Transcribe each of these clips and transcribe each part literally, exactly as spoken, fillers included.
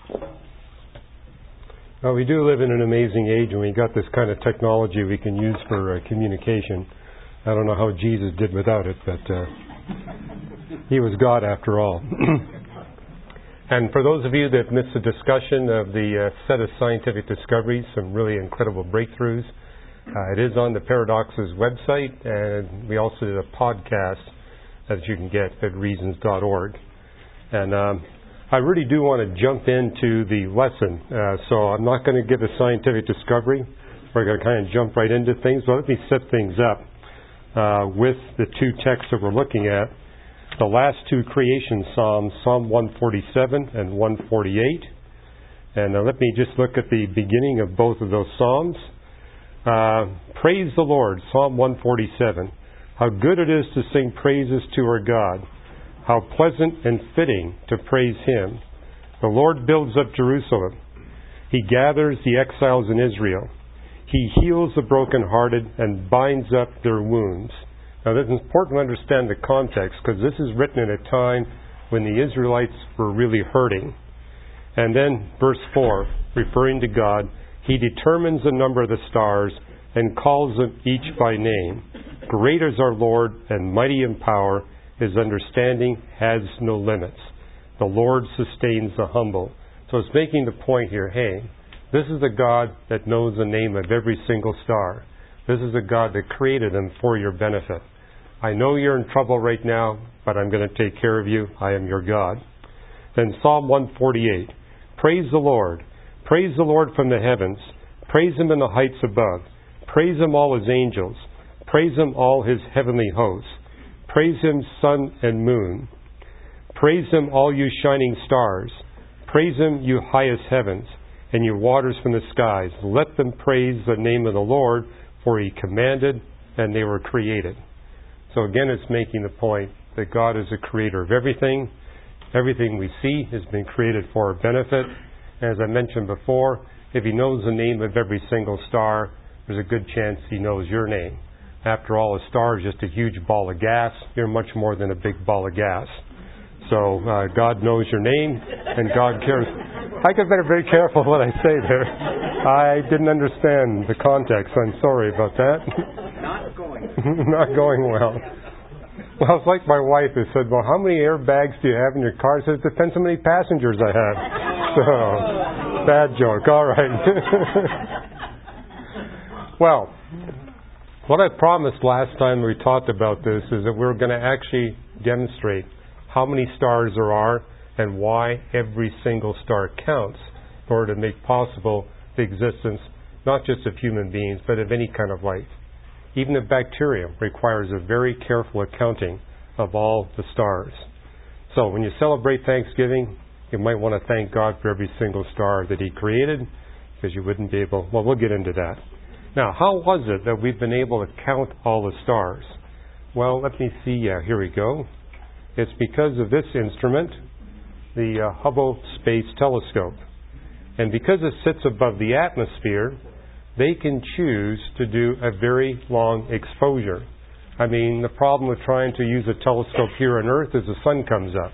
Well, we do live in an amazing age, and we got this kind of technology we can use for uh, communication. I don't know how Jesus did without it, but uh, he was God after all. And for those of you that missed the discussion of the uh, set of scientific discoveries, some really incredible breakthroughs, uh, it is on the Paradoxes website, and we also did a podcast that you can get at reasons dot org. And um, I really do want to jump into the lesson, uh, so I'm not going to give a scientific discovery. We're going to kind of jump right into things, but let me set things up uh, with the two texts that we're looking at. The last two creation psalms, Psalm one forty-seven and one forty-eight. And uh, let me just look at the beginning of both of those psalms. Uh, praise the Lord, Psalm one forty-seven. How good it is to sing praises to our God. How pleasant and fitting to praise Him. The Lord builds up Jerusalem. He gathers the exiles in Israel. He heals the brokenhearted and binds up their wounds. Now, it's important to understand the context, because this is written in a time when the Israelites were really hurting. And then, verse four, referring to God, He determines the number of the stars and calls them each by name. Great is our Lord and mighty in power. His understanding has no limits. The Lord sustains the humble. So it's making the point here, hey, this is a God that knows the name of every single star. This is a God that created them for your benefit. I know you're in trouble right now, but I'm going to take care of you. I am your God. Then Psalm one forty-eight. Praise the Lord. Praise the Lord from the heavens. Praise Him in the heights above. Praise Him, all His angels. Praise Him, all His heavenly hosts. Praise Him, sun and moon. Praise Him, all you shining stars. Praise Him, you highest heavens, and you waters from the skies. Let them praise the name of the Lord, for He commanded, and they were created. So again, it's making the point that God is the creator of everything. Everything we see has been created for our benefit. As I mentioned before, if He knows the name of every single star, there's a good chance He knows your name. After all, a star is just a huge ball of gas. You're much more than a big ball of gas. So uh, God knows your name, and God cares. I could better be very careful what I say there. I didn't understand the context. I'm sorry about that. Not going. Not going well. Well, it's like my wife who said, well, how many airbags do you have in your car? It says, depends how many passengers I have. So, bad joke. All right. Well, what I promised last time we talked about this is that we're going to actually demonstrate how many stars there are and why every single star counts in order to make possible the existence not just of human beings, but of any kind of life. Even a bacteria requires a very careful accounting of all the stars. So when you celebrate Thanksgiving, you might want to thank God for every single star that He created, because you wouldn't be able... Well, we'll get into that. Now, how was it that we've been able to count all the stars? Well, let me see. Yeah, here we go. It's because of this instrument, the uh, Hubble Space Telescope. And because it sits above the atmosphere, they can choose to do a very long exposure. I mean, the problem with trying to use a telescope here on Earth is the sun comes up.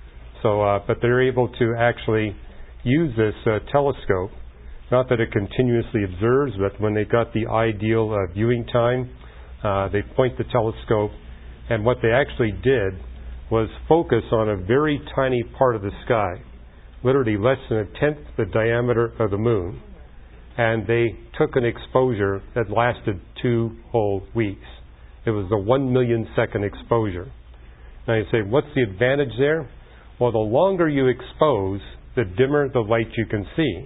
So, uh, but they're able to actually use this uh, telescope. Not that it continuously observes, but when they got the ideal uh, viewing time, uh, they point the telescope, and what they actually did was focus on a very tiny part of the sky, literally less than a tenth the diameter of the moon. And they took an exposure that lasted two whole weeks. It was the one million second exposure. Now you say, what's the advantage there? Well, the longer you expose, the dimmer the light you can see.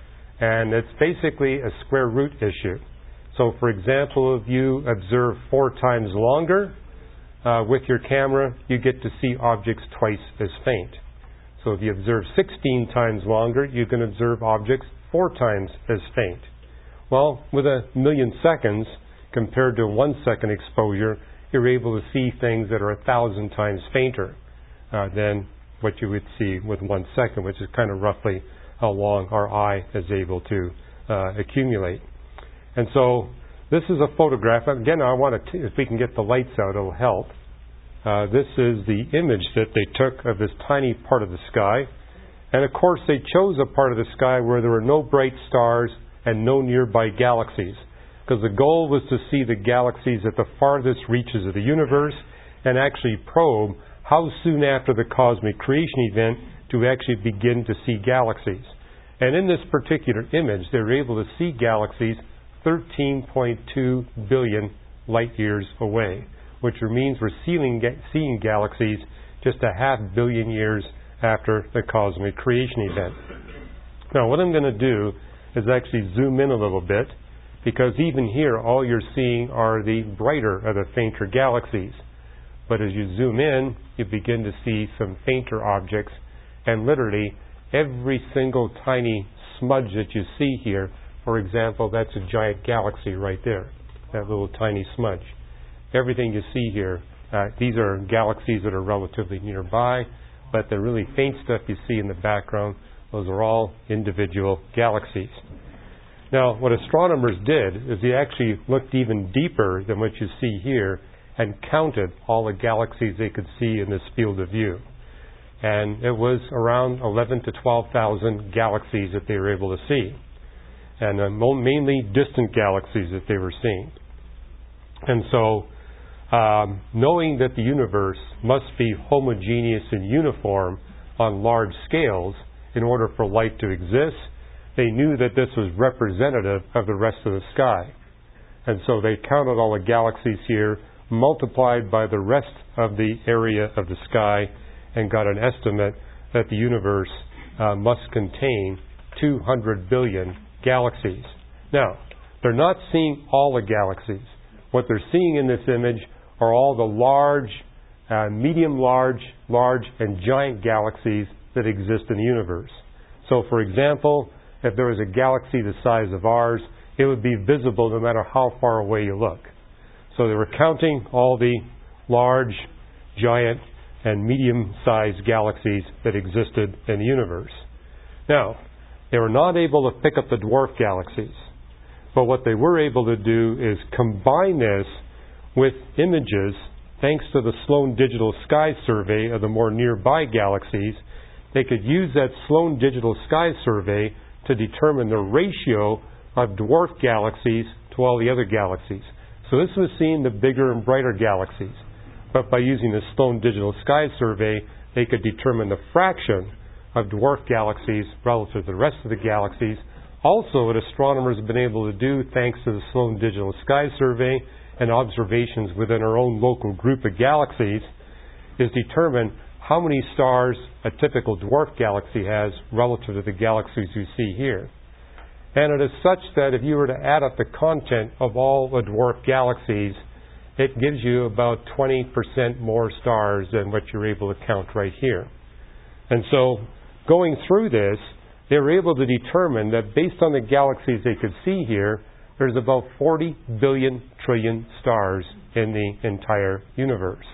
And it's basically a square root issue. So, for example, if you observe four times longer uh, with your camera, you get to see objects twice as faint. So if you observe sixteen times longer, you can observe objects four times as faint. Well, with a million seconds, compared to a one second exposure, you're able to see things that are a thousand times fainter uh, than what you would see with one second, which is kind of roughly how long our eye is able to uh, accumulate. And so this is a photograph. Again, I want to, t- if we can get the lights out, it'll help. Uh, this is the image that they took of this tiny part of the sky. And of course, they chose a part of the sky where there were no bright stars and no nearby galaxies, because the goal was to see the galaxies at the farthest reaches of the universe and actually probe how soon after the cosmic creation event do we actually begin to see galaxies. And in this particular image, they were able to see galaxies thirteen point two billion light years away, which means we're seeing, seeing galaxies just a half billion years after the cosmic creation event. Now, what I'm going to do is actually zoom in a little bit, because even here, all you're seeing are the brighter of the fainter galaxies. But as you zoom in, you begin to see some fainter objects, and literally every single tiny smudge that you see here, for example, that's a giant galaxy right there, that little tiny smudge. Everything you see here, uh, these are galaxies that are relatively nearby, but the really faint stuff you see in the background, those are all individual galaxies. Now, what astronomers did is they actually looked even deeper than what you see here and counted all the galaxies they could see in this field of view. And it was around eleven to twelve thousand galaxies that they were able to see. And uh, mainly distant galaxies that they were seeing. And so, um, knowing that the universe must be homogeneous and uniform on large scales in order for light to exist, they knew that this was representative of the rest of the sky. And so they counted all the galaxies here, multiplied by the rest of the area of the sky, and got an estimate that the universe uh, must contain two hundred billion galaxies. Now, they're not seeing all the galaxies. What they're seeing in this image are all the large, uh, medium large, large, and giant galaxies that exist in the universe. So, for example, if there was a galaxy the size of ours, it would be visible no matter how far away you look. So they were counting all the large, giant, and medium-sized galaxies that existed in the universe. Now, they were not able to pick up the dwarf galaxies. But what they were able to do is combine this with images, thanks to the Sloan Digital Sky Survey of the more nearby galaxies. They could use that Sloan Digital Sky Survey to determine the ratio of dwarf galaxies to all the other galaxies. So this was seeing the bigger and brighter galaxies. But by using the Sloan Digital Sky Survey, they could determine the fraction of dwarf galaxies relative to the rest of the galaxies. Also, what astronomers have been able to do, thanks to the Sloan Digital Sky Survey and observations within our own local group of galaxies, is determine how many stars a typical dwarf galaxy has relative to the galaxies you see here. And it is such that if you were to add up the content of all the dwarf galaxies, it gives you about twenty percent more stars than what you're able to count right here. And so, going through this, they were able to determine that based on the galaxies they could see here, there's about forty billion trillion stars in the entire universe.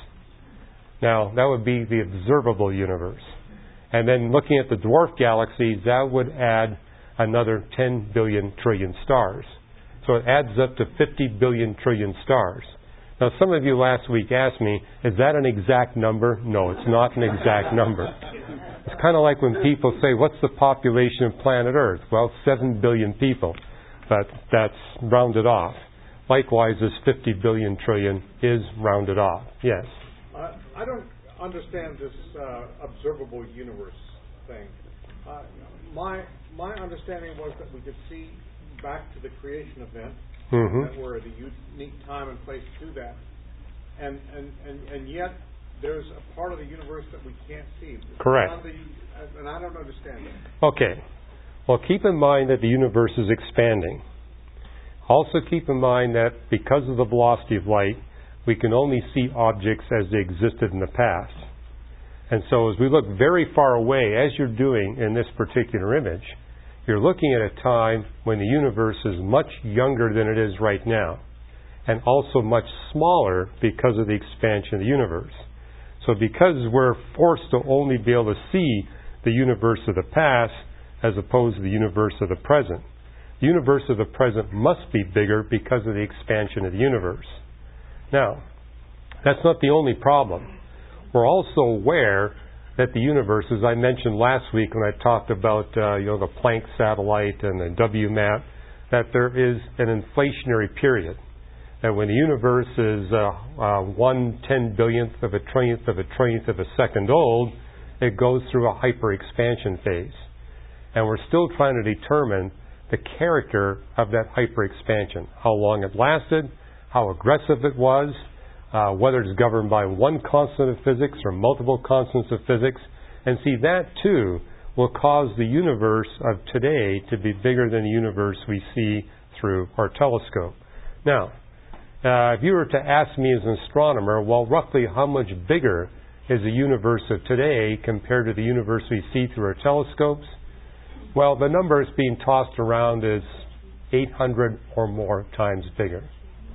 Now, that would be the observable universe. And then looking at the dwarf galaxies, that would add another ten billion trillion stars. So it adds up to fifty billion trillion stars. Now, some of you last week asked me, is that an exact number? No, it's not an exact number. It's kind of like when people say, what's the population of planet Earth? Well, seven billion people. But that's rounded off. Likewise, this fifty billion trillion is rounded off. Yes? Uh, I don't understand this uh, observable universe thing. Uh, my my understanding was that we could see back to the creation event, mm-hmm. that we're at a unique time and place to do that, and and, and, and yet there's a part of the universe that we can't see. Correct. The, and I don't understand it. Okay. Well, keep in mind that the universe is expanding. Also keep in mind that because of the velocity of light, we can only see objects as they existed in the past. And so as we look very far away, as you're doing in this particular image, you're looking at a time when the universe is much younger than it is right now, and also much smaller because of the expansion of the universe. So because we're forced to only be able to see the universe of the past as opposed to the universe of the present, the universe of the present must be bigger because of the expansion of the universe. Now, that's not the only problem. We're also aware that the universe, as I mentioned last week when I talked about uh, you know the Planck satellite and the W MAP, that there is an inflationary period. That when the universe is uh, uh, one ten billionth of a trillionth of a trillionth of a second old, it goes through a hyper-expansion phase. And we're still trying to determine the character of that hyper-expansion, how long it lasted, how aggressive it was, uh, whether it's governed by one constant of physics or multiple constants of physics. And see, that too will cause the universe of today to be bigger than the universe we see through our telescope. Now, uh, if you were to ask me as an astronomer, well, roughly how much bigger is the universe of today compared to the universe we see through our telescopes? Well, the number that's being tossed around is eight hundred or more times bigger.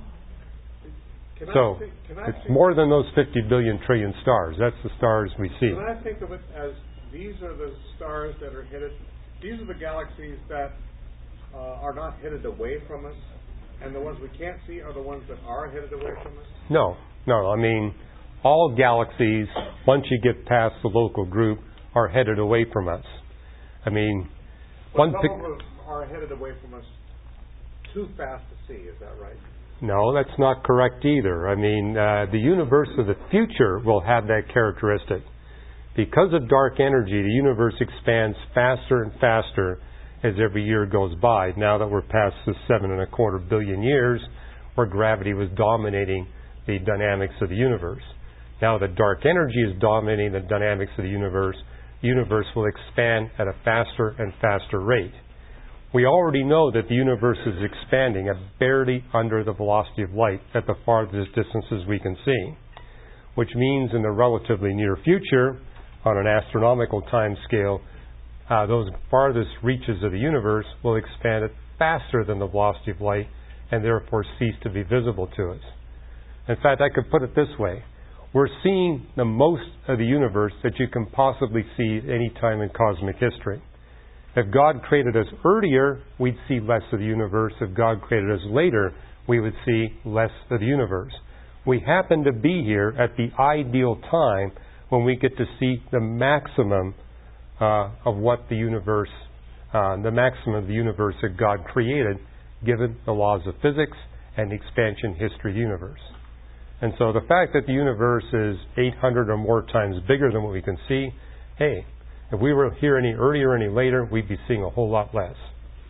Can so I think, can I it's think, more than those fifty billion trillion stars. That's the stars we see. Can I think of it as these are the stars that are headed, these are the galaxies that uh, are not headed away from us, and the ones we can't see are the ones that are headed away from us? No, no. I mean, all galaxies, once you get past the local group, are headed away from us. I mean, but one some pic- of them are headed away from us too fast to see, is that right? No, that's not correct either. I mean, uh, the universe of the future will have that characteristic. Because of dark energy, the universe expands faster and faster as every year goes by. Now that we're past the seven and a quarter billion years where gravity was dominating the dynamics of the universe. Now that dark energy is dominating the dynamics of the universe, the universe will expand at a faster and faster rate. We already know that the universe is expanding at barely under the velocity of light at the farthest distances we can see, which means in the relatively near future, on an astronomical time scale, uh, those farthest reaches of the universe will expand at faster than the velocity of light and therefore cease to be visible to us. In fact, I could put it this way. We're seeing the most of the universe that you can possibly see at any time in cosmic history. If God created us earlier, we'd see less of the universe. If God created us later, we would see less of the universe. We happen to be here at the ideal time when we get to see the maximum uh, of what the universe, uh, the maximum of the universe that God created, given the laws of physics and the expansion history of the universe. And so the fact that the universe is eight hundred or more times bigger than what we can see, hey, if we were here any earlier or any later, we'd be seeing a whole lot less.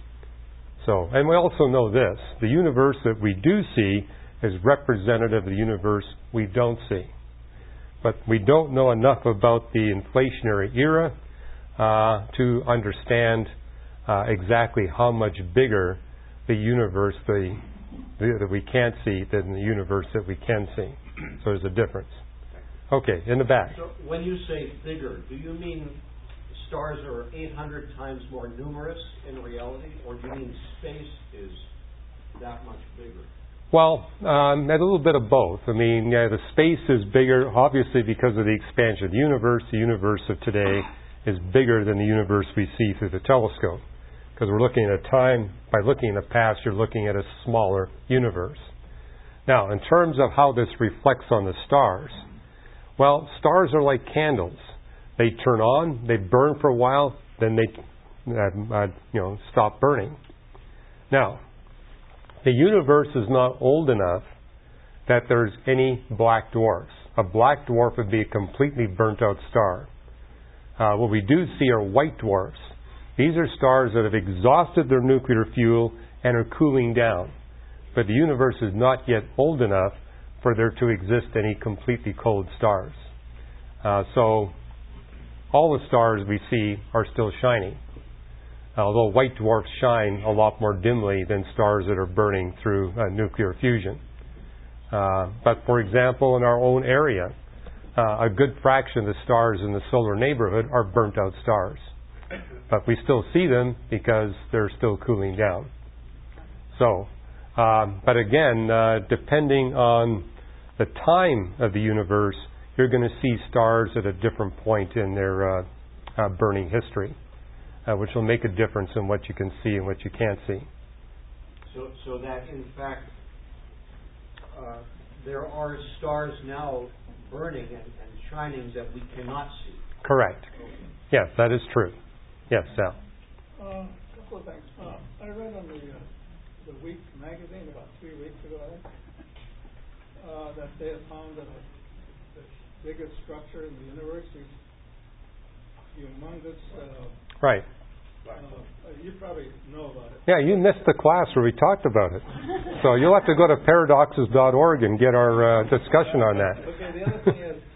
So, and we also know this, the universe that we do see is representative of the universe we don't see. But we don't know enough about the inflationary era uh, to understand uh, exactly how much bigger the universe the, the, that we can't see than the universe that we can see. So there's a difference. Okay, in the back. So when you say bigger, do you mean stars are eight hundred times more numerous in reality, or do you mean space is that much bigger? Well, um, a little bit of both. I mean, yeah, the space is bigger, obviously, because of the expansion of the universe. The universe of today is bigger than the universe we see through the telescope. Because we're looking at a time, by looking in the past, you're looking at a smaller universe. Now, in terms of how this reflects on the stars, well, stars are like candles. They turn on, they burn for a while, then they uh, uh, you know, stop burning. Now, the universe is not old enough that there's any black dwarfs. A black dwarf would be a completely burnt out star. Uh, what we do see are white dwarfs. These are stars that have exhausted their nuclear fuel and are cooling down. But the universe is not yet old enough for there to exist any completely cold stars. Uh, so all the stars we see are still shining. Although white dwarfs shine a lot more dimly than stars that are burning through uh, nuclear fusion. Uh, but for example, in our own area, uh, a good fraction of the stars in the solar neighborhood are burnt out stars. But we still see them because they're still cooling down. So, um, but again, uh, depending on the time of the universe, you're going to see stars at a different point in their uh, uh, burning history. Uh, which will make a difference in what you can see and what you can't see. So, so that in fact, uh, there are stars now burning and, and shining that we cannot see. correct. Yes, that is true. Yes, Sal. Uh, a couple of things. Uh, I read on the uh, the Week magazine about three weeks ago, I think, uh, that they had found that the biggest structure in the universe is humongous. Uh, right. Uh, you probably know about it. Yeah, you missed the class where we talked about it. So you'll have to go to paradoxes dot org and get our uh, discussion on that. Okay, the other thing is,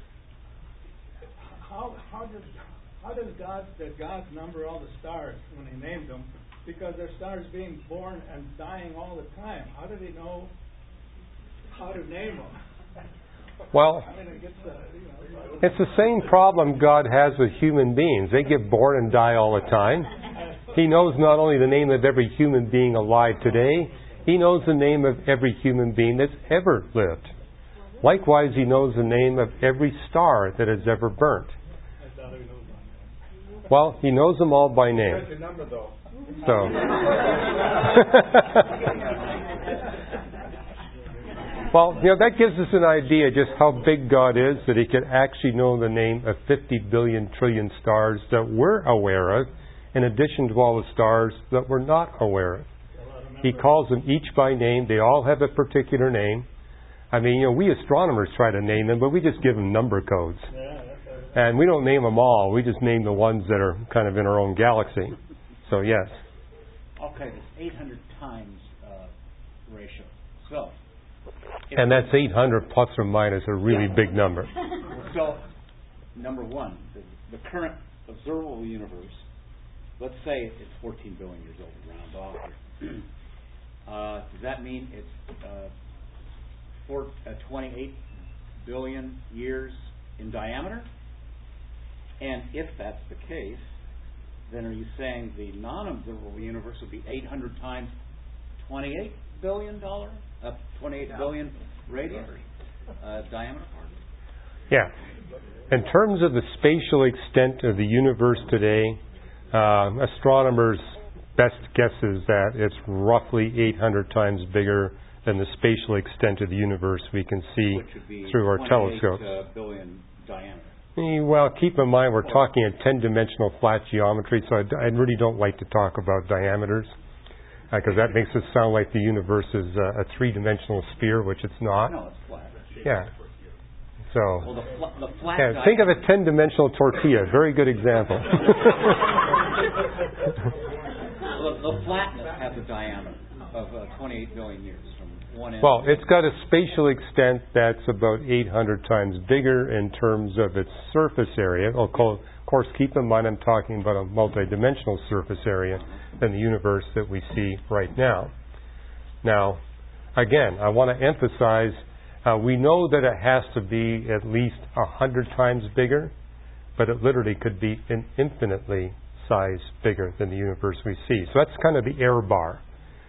how how does how does God did God number all the stars when He named them? Because there's stars being born and dying all the time. How did He know how to name them? Well, I mean, it gets, uh, you know, it's the same problem God has with human beings. They get born and die all the time. He knows not only the name of every human being alive today, He knows the name of every human being that's ever lived. Likewise, He knows the name of every star that has ever burnt. Well, He knows them all by name. So. Well, you know, that gives us an idea just how big God is, that He could actually know the name of fifty billion trillion stars that we're aware of, in addition to all the stars that we're not aware of. He calls them each by name. They all have a particular name. I mean, you know, we astronomers try to name them, but we just give them number codes. And we don't name them all. We just name the ones that are kind of in our own galaxy. So, yes. Okay, it's eight hundred times uh, ratio. So... And that's eight hundred plus or minus a really big number. So, number one, the, the current observable universe, let's say it's fourteen billion years old, round off here. uh, does that mean it's uh, four, uh, twenty-eight billion years in diameter? And if that's the case, then are you saying the non-observable universe would be eight hundred times twenty-eight billion dollars? Uh, twenty-eight billion radius uh, diameter? Yeah. In terms of the spatial extent of the universe today, uh, astronomers' best guess is that it's roughly eight hundred times bigger than the spatial extent of the universe we can see through our telescopes. Uh, billion diameter. Well, keep in mind we're talking in ten-dimensional flat geometry, so I, I really don't like to talk about diameters, because uh, that makes it sound like the universe is uh, a three-dimensional sphere, which it's not. No, it's flat. Yeah. So, well, the, fl- the flat yeah, think of a ten-dimensional tortilla. Very good example. well, the, the flatness has a diameter of uh, twenty-eight billion years from one end. Well, it's got a spatial extent that's about eight hundred times bigger in terms of its surface area. Of course, keep in mind I'm talking about a multidimensional surface area than the universe that we see right now. Now, again, I want to emphasize, uh, we know that it has to be at least one hundred times bigger, but it literally could be an infinitely size bigger than the universe we see. So that's kind of the error bar.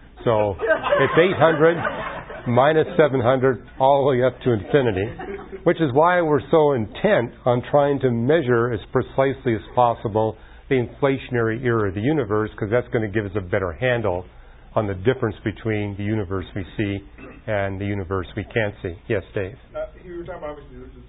So it's eight hundred minus seven hundred all the way up to infinity, which is why we're so intent on trying to measure as precisely as possible the inflationary era of the universe, because that's going to give us a better handle on the difference between the universe we see and the universe we can't see. Yes, Dave? Uh, you were talking about, obviously, there's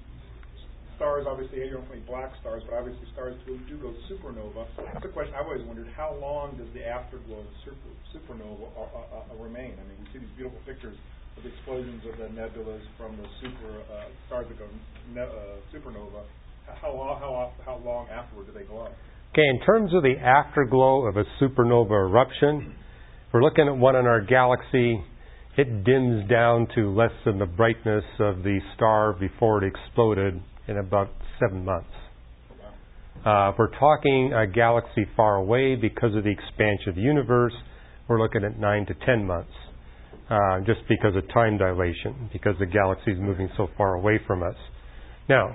stars, obviously, you don't think black stars, but obviously stars do, do go supernova. That's a question I've always wondered. How long does the afterglow of super, supernova uh, uh, uh, remain? I mean, we see these beautiful pictures of the explosions of the nebulas from the super uh, stars that go ne- uh, supernova. How, how, how long afterward do they go up? Okay, in terms of the afterglow of a supernova eruption, if we're looking at one in our galaxy, it dims down to less than the brightness of the star before it exploded in about seven months. Uh, if we're talking a galaxy far away, because of the expansion of the universe, we're looking at nine to ten months, uh, just because of time dilation, because the galaxy is moving so far away from us. Now,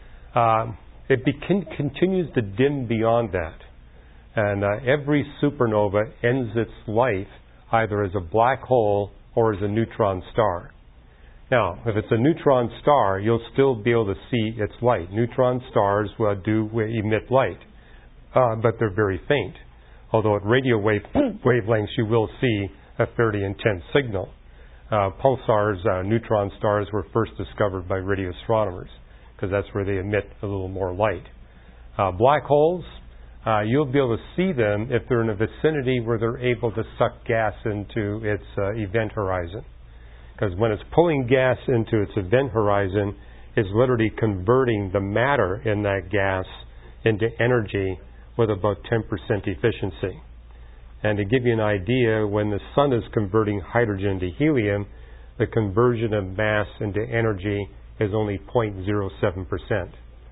um, it be- continues to dim beyond that. And uh, every supernova ends its life either as a black hole or as a neutron star. Now, if it's a neutron star, you'll still be able to see its light. Neutron stars uh, do emit light, uh, but they're very faint. Although at radio wave wavelengths you will see a fairly intense signal. Uh, pulsars, uh, neutron stars, were first discovered by radio astronomers, because that's where they emit a little more light. Uh, black holes, uh, you'll be able to see them if they're in a vicinity where they're able to suck gas into its uh, event horizon. Because when it's pulling gas into its event horizon, it's literally converting the matter in that gas into energy with about ten percent efficiency. And to give you an idea, when the sun is converting hydrogen to helium, the conversion of mass into energy is only zero point zero seven percent.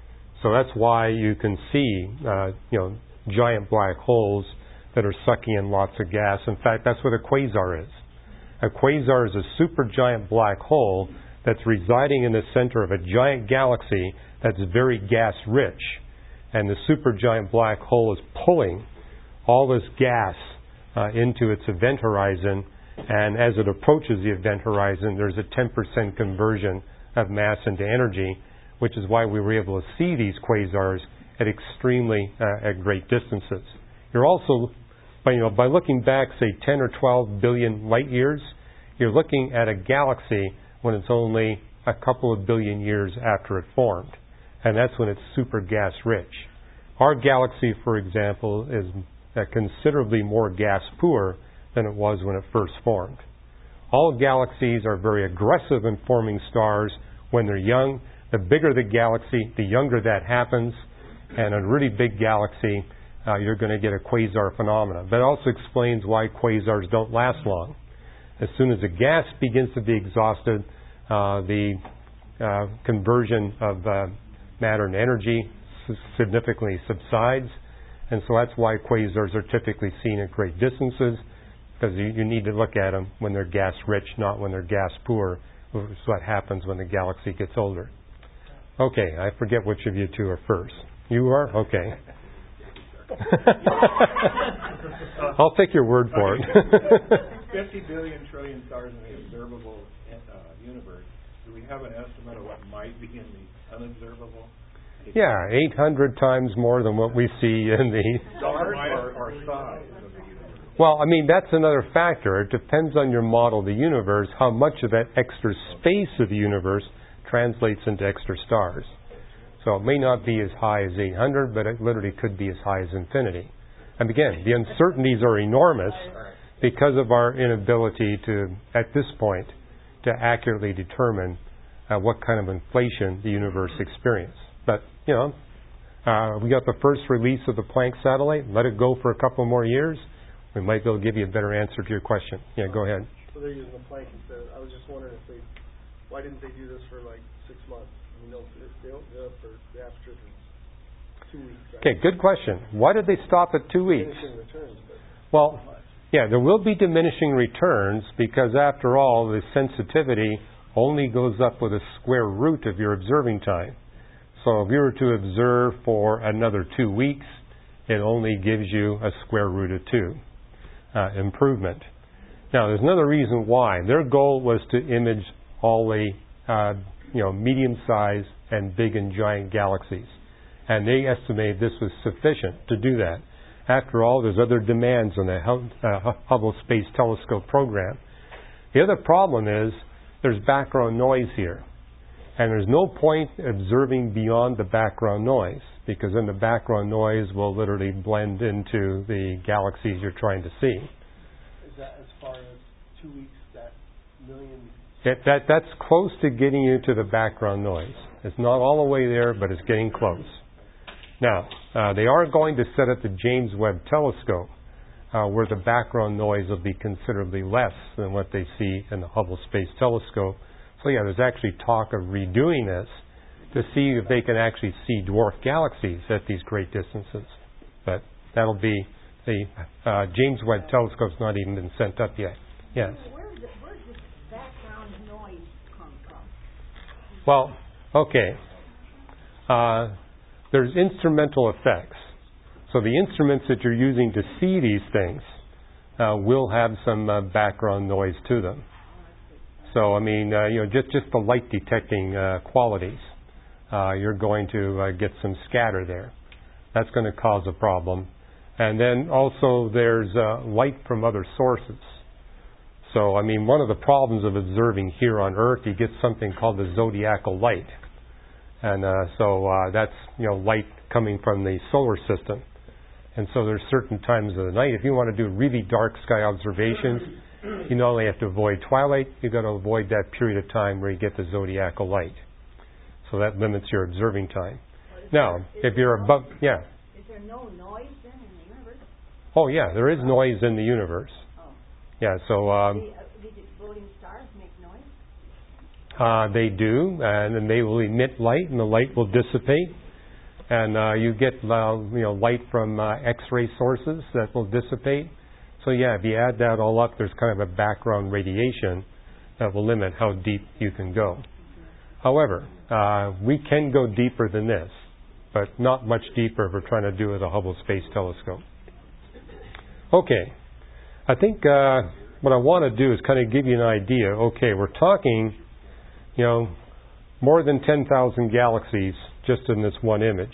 So that's why you can see, uh, you know, giant black holes that are sucking in lots of gas. In fact, that's what a quasar is. A quasar is a supergiant black hole that's residing in the center of a giant galaxy that's very gas-rich. And the supergiant black hole is pulling all this gas uh, into its event horizon. And as it approaches the event horizon, there's a ten percent conversion of mass into energy, which is why we were able to see these quasars at extremely uh, at great distances. You're also, by, you know, by looking back, say, ten or twelve billion light years, you're looking at a galaxy when it's only a couple of billion years after it formed. And that's when it's super gas rich. Our galaxy, for example, is uh, considerably more gas poor than it was when it first formed. All galaxies are very aggressive in forming stars when they're young. The bigger the galaxy, the younger that happens. And a really big galaxy, uh, you're going to get a quasar phenomena. That also explains why quasars don't last long. As soon as the gas begins to be exhausted, uh, the uh, conversion of uh, matter and energy significantly subsides. And so that's why quasars are typically seen at great distances, because you, you need to look at them when they're gas rich, not when they're gas poor, which is what happens when the galaxy gets older. Okay, I forget which of you two are first. You are? Okay. I'll take your word for it. fifty billion trillion stars in the observable uh, universe. Do we have an estimate of what might be in the unobservable? Yeah, eight hundred times more than what we see in the... Stars or, or size of the universe? Well, I mean, that's another factor. It depends on your model of the universe, how much of that extra space of the universe translates into extra stars. So it may not be as high as eight hundred, but it literally could be as high as infinity. And again, the uncertainties are enormous because of our inability to, at this point, to accurately determine uh, what kind of inflation the universe experienced. But, you know, uh, we got the first release of the Planck satellite. Let it go for a couple more years. We might be able to give you a better answer to your question. Yeah, go ahead. So they're using the Planck instead. I was just wondering if they, why didn't they do this for like six months? I mean, they'll, they'll do it for the aperture for two weeks. Right? Okay, good question. Why did they stop at two weeks? Returns, but well, yeah, there will be diminishing returns because, after all, the sensitivity only goes up with a square root of your observing time. So if you were to observe for another two weeks, it only gives you a square root of two uh, improvement. Now, there's another reason why. Their goal was to image all the uh, you know, medium-sized and big and giant galaxies. And they estimated this was sufficient to do that. After all, there's other demands on the uh, Hubble Space Telescope program. The other problem is there's background noise here. And there's no point observing beyond the background noise, because then the background noise will literally blend into the galaxies you're trying to see. Is that as far as two weeks, that million? That, that, that's close to getting you to the background noise. It's not all the way there, but it's getting close. Now, uh, they are going to set up the James Webb Telescope, uh, where the background noise will be considerably less than what they see in the Hubble Space Telescope. So yeah, there's actually talk of redoing this to see if they can actually see dwarf galaxies at these great distances. But that'll be, the uh, James Webb Telescope's not even been sent up yet. Yes? Where does where does this background noise come from? Well, okay. Uh, there's instrumental effects. So the instruments that you're using to see these things uh, will have some uh, background noise to them. So, I mean, uh, you know, just, just the light detecting uh, qualities, uh, you're going to uh, get some scatter there. That's going to cause a problem. And then also there's uh, light from other sources. So, I mean, one of the problems of observing here on Earth, you get something called the zodiacal light. And uh, so uh, that's, you know, light coming from the solar system. And so there's certain times of the night, if you want to do really dark sky observations, you not only have to avoid twilight, you've got to avoid that period of time where you get the zodiacal light. So that limits your observing time. Now, if you're above, yeah. Is there no noise then in the universe? Oh, yeah, there is noise in the universe. Oh. Yeah, so... Um, the, uh, the exploding stars make noise? Uh, they do, and then they will emit light, and the light will dissipate. And uh, you get uh, you know light from uh, X-ray sources that will dissipate. So yeah, if you add that all up, there's kind of a background radiation that will limit how deep you can go. However, uh, we can go deeper than this, but not much deeper if we're trying to do it with a Hubble Space Telescope. Okay, I think uh, what I want to do is kind of give you an idea. Okay, we're talking, you know, more than ten thousand galaxies just in this one image.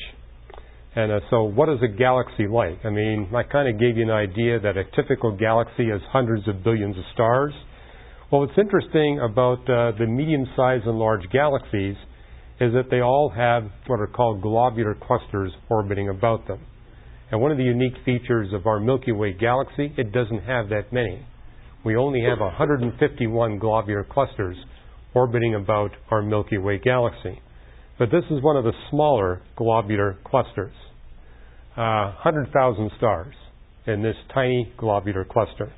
And uh, so what is a galaxy like? I mean, I kind of gave you an idea that a typical galaxy has hundreds of billions of stars. Well, what's interesting about uh, the medium-sized and large galaxies is that they all have what are called globular clusters orbiting about them. And one of the unique features of our Milky Way galaxy, it doesn't have that many. We only have one hundred fifty-one globular clusters orbiting about our Milky Way galaxy. But this is one of the smaller globular clusters. Uh, one hundred thousand stars in this tiny globular cluster.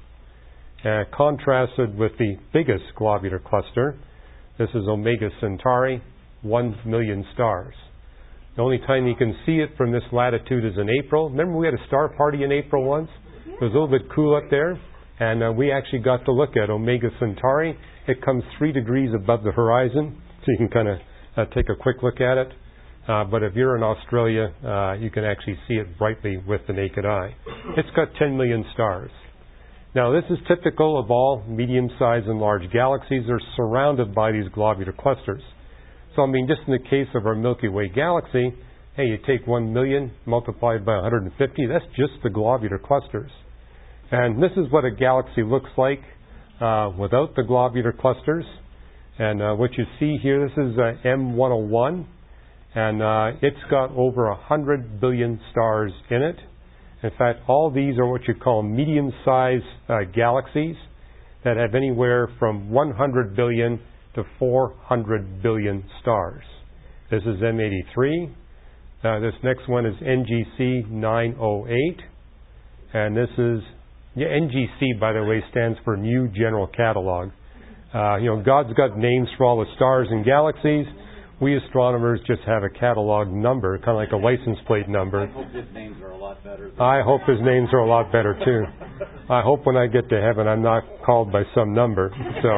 Uh, contrasted with the biggest globular cluster, this is Omega Centauri, one million stars. The only time you can see it from this latitude is in April. Remember we had a star party in April once? It was a little bit cool up there, and uh, we actually got to look at Omega Centauri. It comes three degrees above the horizon, so you can kind of uh, take a quick look at it. Uh, but if you're in Australia, uh, you can actually see it brightly with the naked eye. It's got ten million stars. Now, this is typical of all medium-sized and large galaxies. They're surrounded by these globular clusters. So, I mean, just in the case of our Milky Way galaxy, hey, you take one million multiplied by one hundred fifty, that's just the globular clusters. And this is what a galaxy looks like uh, without the globular clusters. And uh, what you see here, this is uh, M one oh one, and uh, it's got over one hundred billion stars in it. In fact, all these are what you call medium-sized uh, galaxies that have anywhere from one hundred billion to four hundred billion stars. This is M eighty-three. Uh, this next one is N G C nine oh eight. And this is, yeah, N G C, by the way, stands for New General Catalog. Uh, you know, God's got names for all the stars and galaxies. We astronomers just have a catalog number, kind of like a license plate number. I hope his names are a lot better. I hope his names are a lot better, too. I hope when I get to heaven I'm not called by some number. So,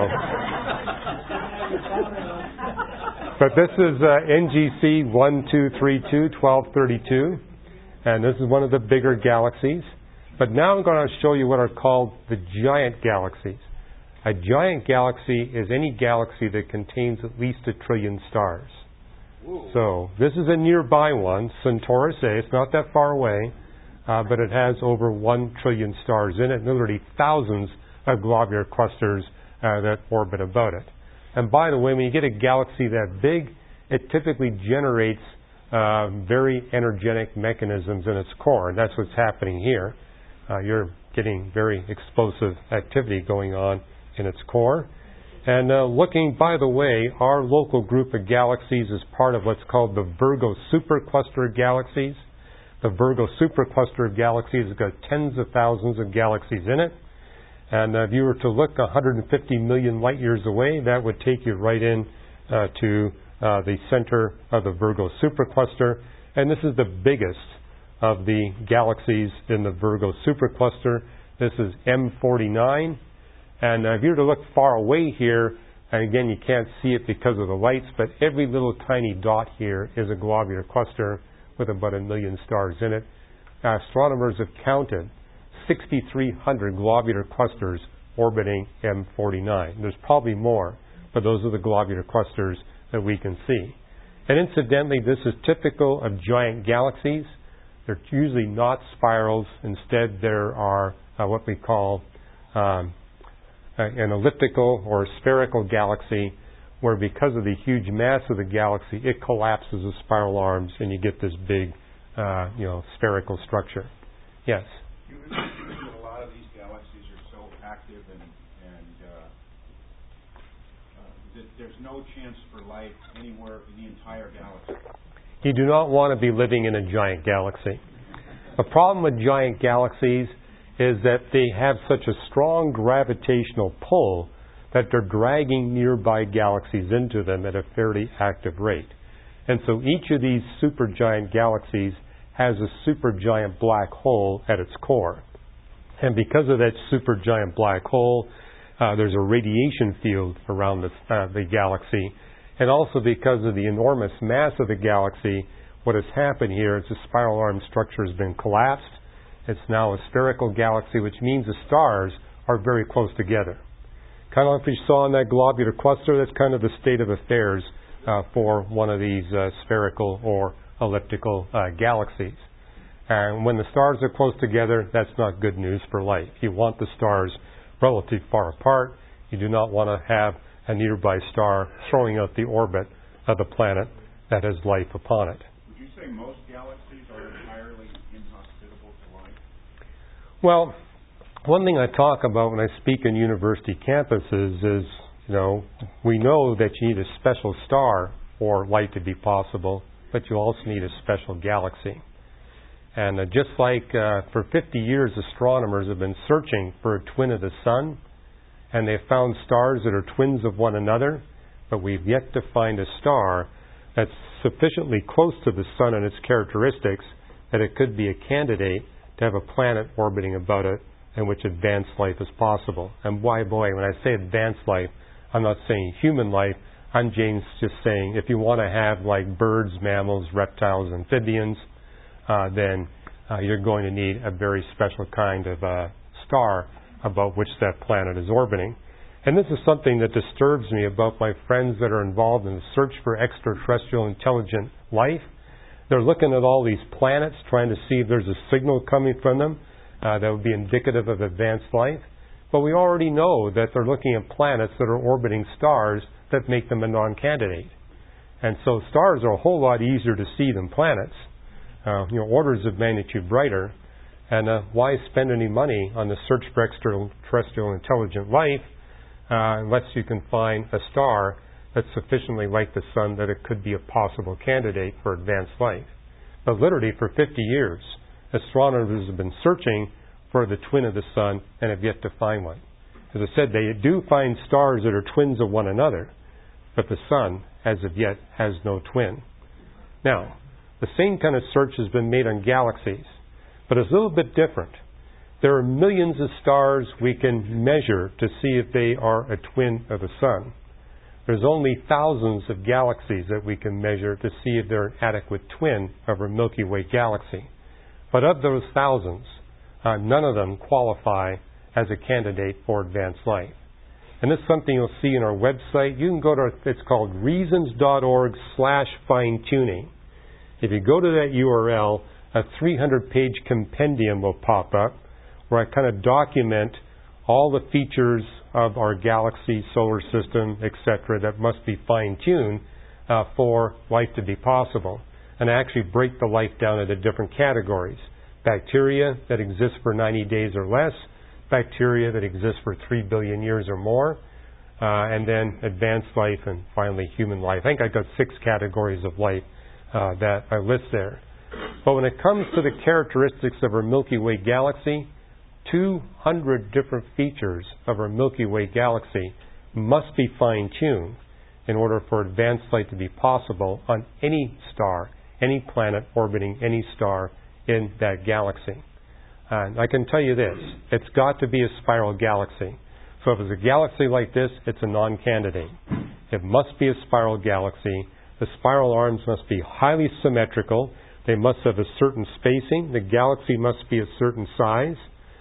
But this is uh, N G C one two three two dash twelve thirty-two, and this is one of the bigger galaxies. But now I'm going to show you what are called the giant galaxies. A giant galaxy is any galaxy that contains at least a trillion stars. Whoa. So this is a nearby one, Centaurus A. It's not that far away, uh, but it has over one trillion stars in it, literally thousands of globular clusters uh, that orbit about it. And by the way, when you get a galaxy that big, it typically generates uh, very energetic mechanisms in its core, and that's what's happening here. Uh, you're getting very explosive activity going on in its core. And uh, looking, by the way, our local group of galaxies is part of what's called the Virgo supercluster of galaxies. The Virgo supercluster of galaxies has got tens of thousands of galaxies in it. And uh, if you were to look one hundred fifty million light years away, that would take you right in uh, to uh, the center of the Virgo supercluster. And this is the biggest of the galaxies in the Virgo supercluster. This is M forty-nine. And uh, if you were to look far away here, and again, you can't see it because of the lights, but every little tiny dot here is a globular cluster with about a million stars in it. Uh, astronomers have counted six thousand three hundred globular clusters orbiting M forty-nine. There's probably more, but those are the globular clusters that we can see. And incidentally, this is typical of giant galaxies. They're usually not spirals. Instead, there are uh, what we call um, an elliptical or spherical galaxy where because of the huge mass of the galaxy, it collapses the spiral arms and you get this big, uh, you know, spherical structure. Yes? You would assume that a lot of these galaxies are so active and, and uh, uh, that there's no chance for life anywhere in the entire galaxy. You do not want to be living in a giant galaxy. The problem with giant galaxies is that they have such a strong gravitational pull that they're dragging nearby galaxies into them at a fairly active rate. And so each of these supergiant galaxies has a supergiant black hole at its core. And because of that supergiant black hole, uh, there's a radiation field around the, uh, the galaxy. And also because of the enormous mass of the galaxy, what has happened here is the spiral arm structure has been collapsed. It's now a spherical galaxy, which means the stars are very close together. Kind of like we saw in that globular cluster, that's kind of the state of affairs uh, for one of these uh, spherical or elliptical uh, galaxies. And when the stars are close together, that's not good news for life. You want the stars relatively far apart. You do not want to have a nearby star throwing out the orbit of the planet that has life upon it. Would you say most galaxies are entirely inhospitable to life? Well, one thing I talk about when I speak in university campuses is, you know, we know that you need a special star for life to be possible, but you also need a special galaxy. And uh, just like uh, for fifty years, astronomers have been searching for a twin of the sun, and they've found stars that are twins of one another, but we've yet to find a star that's sufficiently close to the sun and its characteristics that it could be a candidate to have a planet orbiting about it in which advanced life is possible. And why, boy, when I say advanced life, I'm not saying human life. I'm James just saying if you want to have like birds, mammals, reptiles, amphibians, uh, then uh, you're going to need a very special kind of uh, star about which that planet is orbiting. And this is something that disturbs me about my friends that are involved in the search for extraterrestrial intelligent life. They're looking at all these planets, trying to see if there's a signal coming from them uh, that would be indicative of advanced life. But we already know that they're looking at planets that are orbiting stars that make them a non-candidate. And so stars are a whole lot easier to see than planets, uh, you know, orders of magnitude brighter. And uh, why spend any money on the search for extraterrestrial intelligent life uh, unless you can find a star that's sufficiently like the sun that it could be a possible candidate for advanced life? But literally for fifty years, astronomers have been searching for the twin of the sun and have yet to find one. As I said, they do find stars that are twins of one another, but the sun, as of yet, has no twin. Now, the same kind of search has been made on galaxies, but it's a little bit different. There are millions of stars we can measure to see if they are a twin of the sun. There's only thousands of galaxies that we can measure to see if they're an adequate twin of our Milky Way galaxy. But of those thousands, uh, none of them qualify as a candidate for advanced life. And this is something you'll see in our website. You can go to, it's called reasons.org slash fine-tuning. If you go to that U R L, a three hundred page compendium will pop up where I kind of document all the features of our galaxy, solar system, et cetera, that must be fine-tuned uh, for life to be possible. And I actually break the life down into different categories. Bacteria that exist for ninety days or less, bacteria that exist for three billion years or more, uh, and then advanced life, and finally human life. I think I've got six categories of life uh, that I list there. But when it comes to the characteristics of our Milky Way galaxy, two hundred different features of our Milky Way galaxy must be fine-tuned in order for advanced life to be possible on any star, any planet orbiting any star in that galaxy. And I can tell you this, it's got to be a spiral galaxy. So if it's a galaxy like this, it's a non-candidate. It must be a spiral galaxy. The spiral arms must be highly symmetrical. They must have a certain spacing. The galaxy must be a certain size.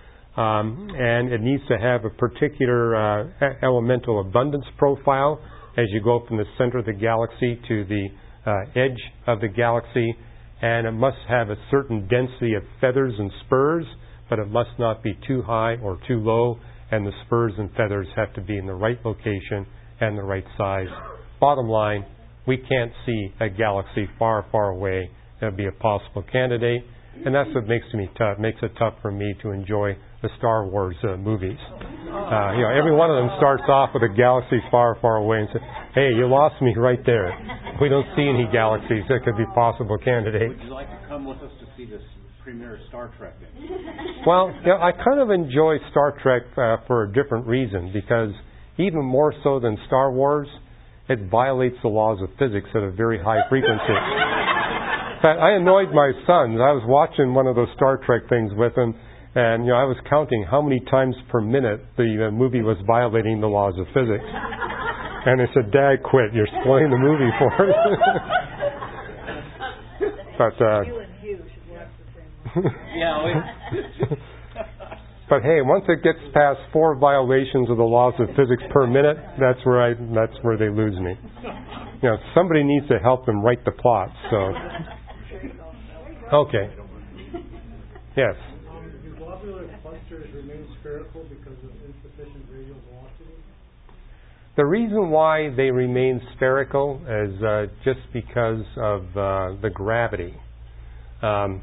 Um, and it needs to have a particular uh, elemental abundance profile as you go from the center of the galaxy to the uh, edge of the galaxy. And it must have a certain density of feathers and spurs, but it must not be too high or too low. And the spurs and feathers have to be in the right location and the right size bottom line, we can't see a galaxy far, far away that would be a possible candidate, and that's what makes me tough. Makes it tough for me to enjoy the Star Wars uh, movies. Uh, you know, every one of them starts off with a galaxy far, far away, and says, "Hey, you lost me right there. We don't see any galaxies that could be possible candidates." Would you like to come with us to see this premiere of Star Trek then? Well, you know, I kind of enjoy Star Trek uh, for a different reason, because even more so than Star Wars, it violates the laws of physics at a very high frequency. In fact, I annoyed my sons. I was watching one of those Star Trek things with them, and you know, I was counting how many times per minute the uh, movie was violating the laws of physics. And they said, "Dad, quit. You're spoiling the movie for us." But uh, You and Hugh should watch the same one. Yeah. We, but hey, once it gets past four violations of the laws of physics per minute, that's where I that's where they lose me. You know, somebody needs to help them write the plot. So, okay. Yes. Um, do globular clusters remain spherical because of insufficient radial velocity? The reason why they remain spherical is uh, just because of uh, the gravity. Um,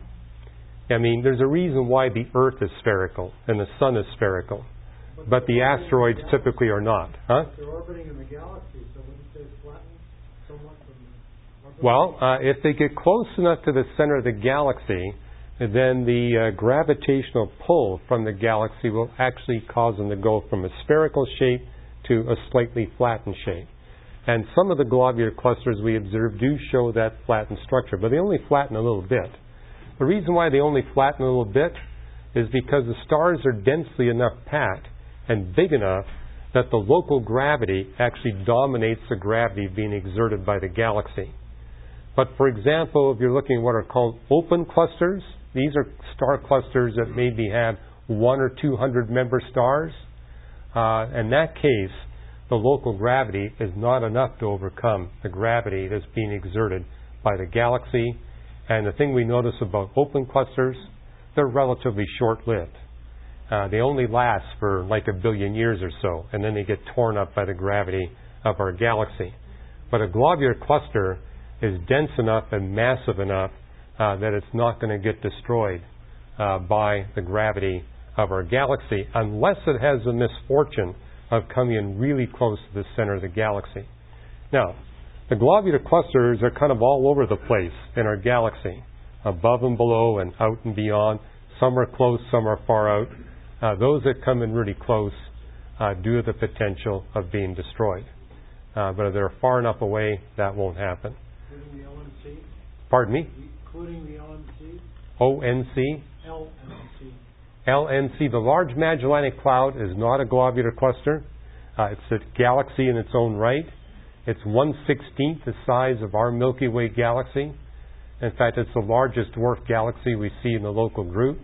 I mean, there's a reason why the Earth is spherical and the Sun is spherical, but, but the asteroids the typically are not. Huh? They're orbiting in the galaxy, so wouldn't they flatten somewhat from the... Well, uh, if they get close enough to the center of the galaxy, then the uh, gravitational pull from the galaxy will actually cause them to go from a spherical shape to a slightly flattened shape. And some of the globular clusters we observe do show that flattened structure, but they only flatten a little bit. The reason why they only flatten a little bit is because the stars are densely enough packed and big enough that the local gravity actually dominates the gravity being exerted by the galaxy. But for example, if you're looking at what are called open clusters, these are star clusters that maybe have one or two hundred member stars. Uh, in that case, the local gravity is not enough to overcome the gravity that's being exerted by the galaxy. And the thing we notice about open clusters, they're relatively short-lived. Uh, they only last for like a billion years or so, and then they get torn up by the gravity of our galaxy. But a globular cluster is dense enough and massive enough uh, that it's not going to get destroyed uh, by the gravity of our galaxy unless it has the misfortune of coming in really close to the center of the galaxy. Now, the globular clusters are kind of all over the place in our galaxy, above and below and out and beyond. Some are close, some are far out. Uh, those that come in really close uh, do have the potential of being destroyed. Uh, but if they're far enough away, that won't happen. Including the L N C? Pardon me? Including the L N C? O N C? L N C. L N C, the Large Magellanic Cloud, is not a globular cluster. Uh, it's a galaxy in its own right. It's one sixteenth the size of our Milky Way galaxy. In fact, it's the largest dwarf galaxy we see in the local group.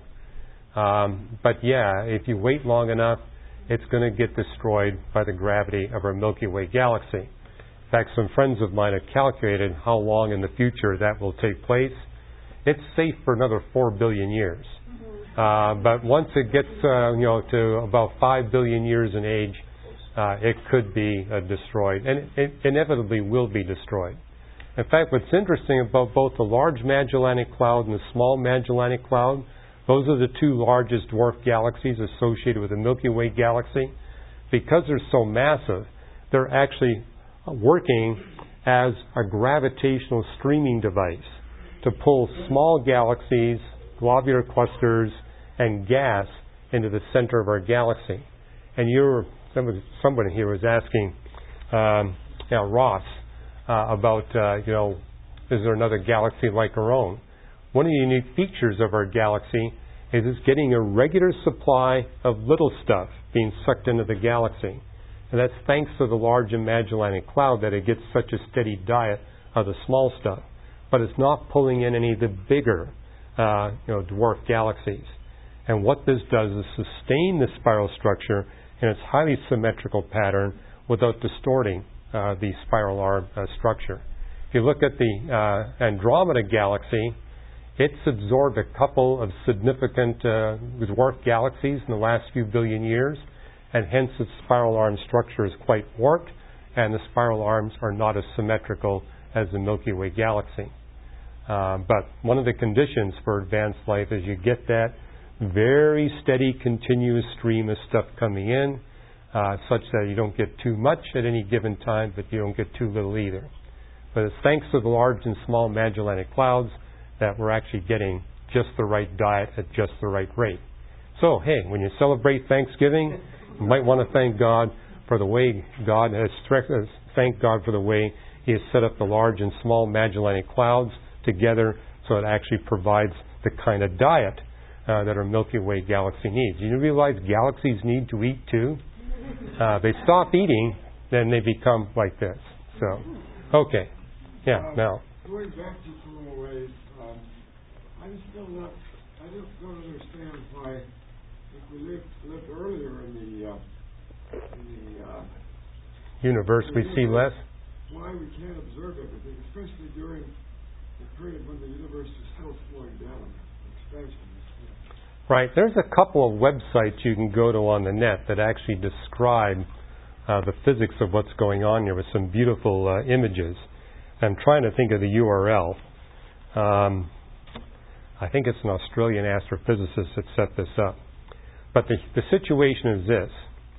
Um, but yeah, if you wait long enough, it's going to get destroyed by the gravity of our Milky Way galaxy. In fact, some friends of mine have calculated how long in the future that will take place. It's safe for another four billion years. Uh, but once it gets uh, you know, to about five billion years in age, uh, it could be uh, destroyed, and it inevitably will be destroyed. In fact, what's interesting about both the Large Magellanic Cloud and the Small Magellanic Cloud, those are the two largest dwarf galaxies associated with the Milky Way galaxy. Because they're so massive, they're actually working as a gravitational streaming device to pull small galaxies, globular clusters, and gas into the center of our galaxy. And you're, somebody, somebody here was asking um, you know, Ross uh, about, uh, you know, is there another galaxy like our own? One of the unique features of our galaxy is it's getting a regular supply of little stuff being sucked into the galaxy. And that's thanks to the Large Magellanic Cloud that it gets such a steady diet of the small stuff. But it's not pulling in any of the bigger uh, you know, dwarf galaxies. And what this does is sustain the spiral structure in its highly symmetrical pattern without distorting uh, the spiral arm uh, structure. If you look at the uh, Andromeda galaxy, it's absorbed a couple of significant uh, dwarf galaxies in the last few billion years, and hence its spiral arm structure is quite warped, and the spiral arms are not as symmetrical as the Milky Way galaxy. Uh, but one of the conditions for advanced life is you get that very steady, continuous stream of stuff coming in, uh, such that you don't get too much at any given time, but you don't get too little either. But it's thanks to the large and small Magellanic Clouds that we're actually getting just the right diet at just the right rate. So, hey, when you celebrate Thanksgiving, you might want to thank God for the way God has, thank God for the way He has set up the large and small Magellanic Clouds together so it actually provides the kind of diet uh, that our Milky Way galaxy needs. You realize galaxies need to eat too? Uh, they stop eating, then they become like this. So, okay. Yeah, uh, now. Going back to some ways, um, I'm still not, I just don't understand why, if we lived, lived earlier in the, uh, in the uh, universe, we see less? Why we can't observe everything, especially during the period when the universe is still slowing down, expansion. Right. There's a couple of websites you can go to on the net that actually describe uh, the physics of what's going on here with some beautiful uh, images. I'm trying to think of the U R L. Um, I think it's an Australian astrophysicist that set this up. But the, the situation is this.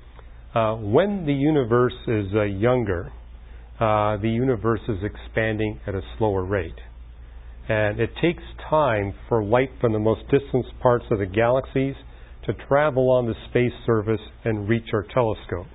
Uh, when the universe is uh, younger, uh, the universe is expanding at a slower rate. And it takes time for light from the most distant parts of the galaxies to travel on the space surface and reach our telescope.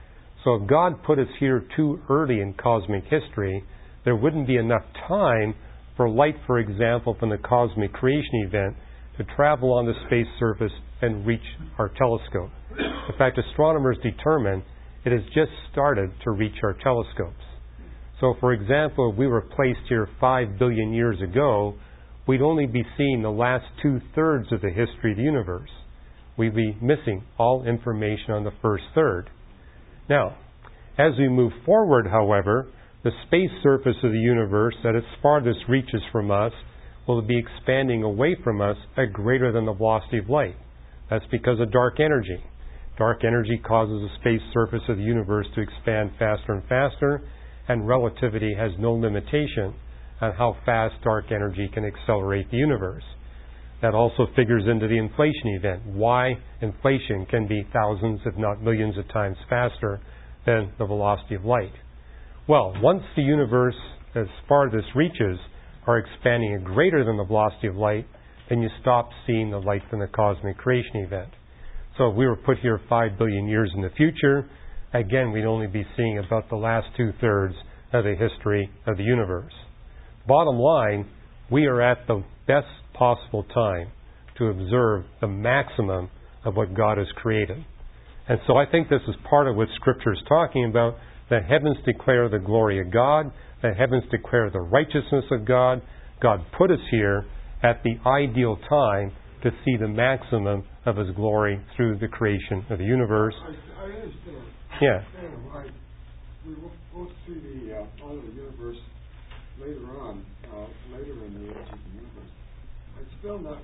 So if God put us here too early in cosmic history, there wouldn't be enough time for light, for example, from the cosmic creation event to travel on the space surface and reach our telescope. In fact, astronomers determine it has just started to reach our telescopes. So, for example, if we were placed here five billion years ago, we'd only be seeing the last two-thirds of the history of the universe. We'd be missing all information on the first third. Now, as we move forward, however, the space surface of the universe at its farthest reaches from us will be expanding away from us at greater than the velocity of light. That's because of dark energy. Dark energy causes the space surface of the universe to expand faster and faster, and relativity has no limitation on how fast dark energy can accelerate the universe. That also figures into the inflation event, why inflation can be thousands, if not millions of times faster than the velocity of light. Well, once the universe, as far as this reaches, are expanding at greater than the velocity of light, then you stop seeing the light from the cosmic creation event. So if we were put here five billion years in the future, again, we'd only be seeing about the last two-thirds of the history of the universe. Bottom line, we are at the best possible time to observe the maximum of what God has created. And so I think this is part of what Scripture is talking about. The heavens declare the glory of God. The heavens declare the righteousness of God. God put us here at the ideal time to see the maximum of His glory through the creation of the universe. I, I understand. Yeah. I, we will both see the uh, all of the universe later on, uh, later in the age of the universe. It's still not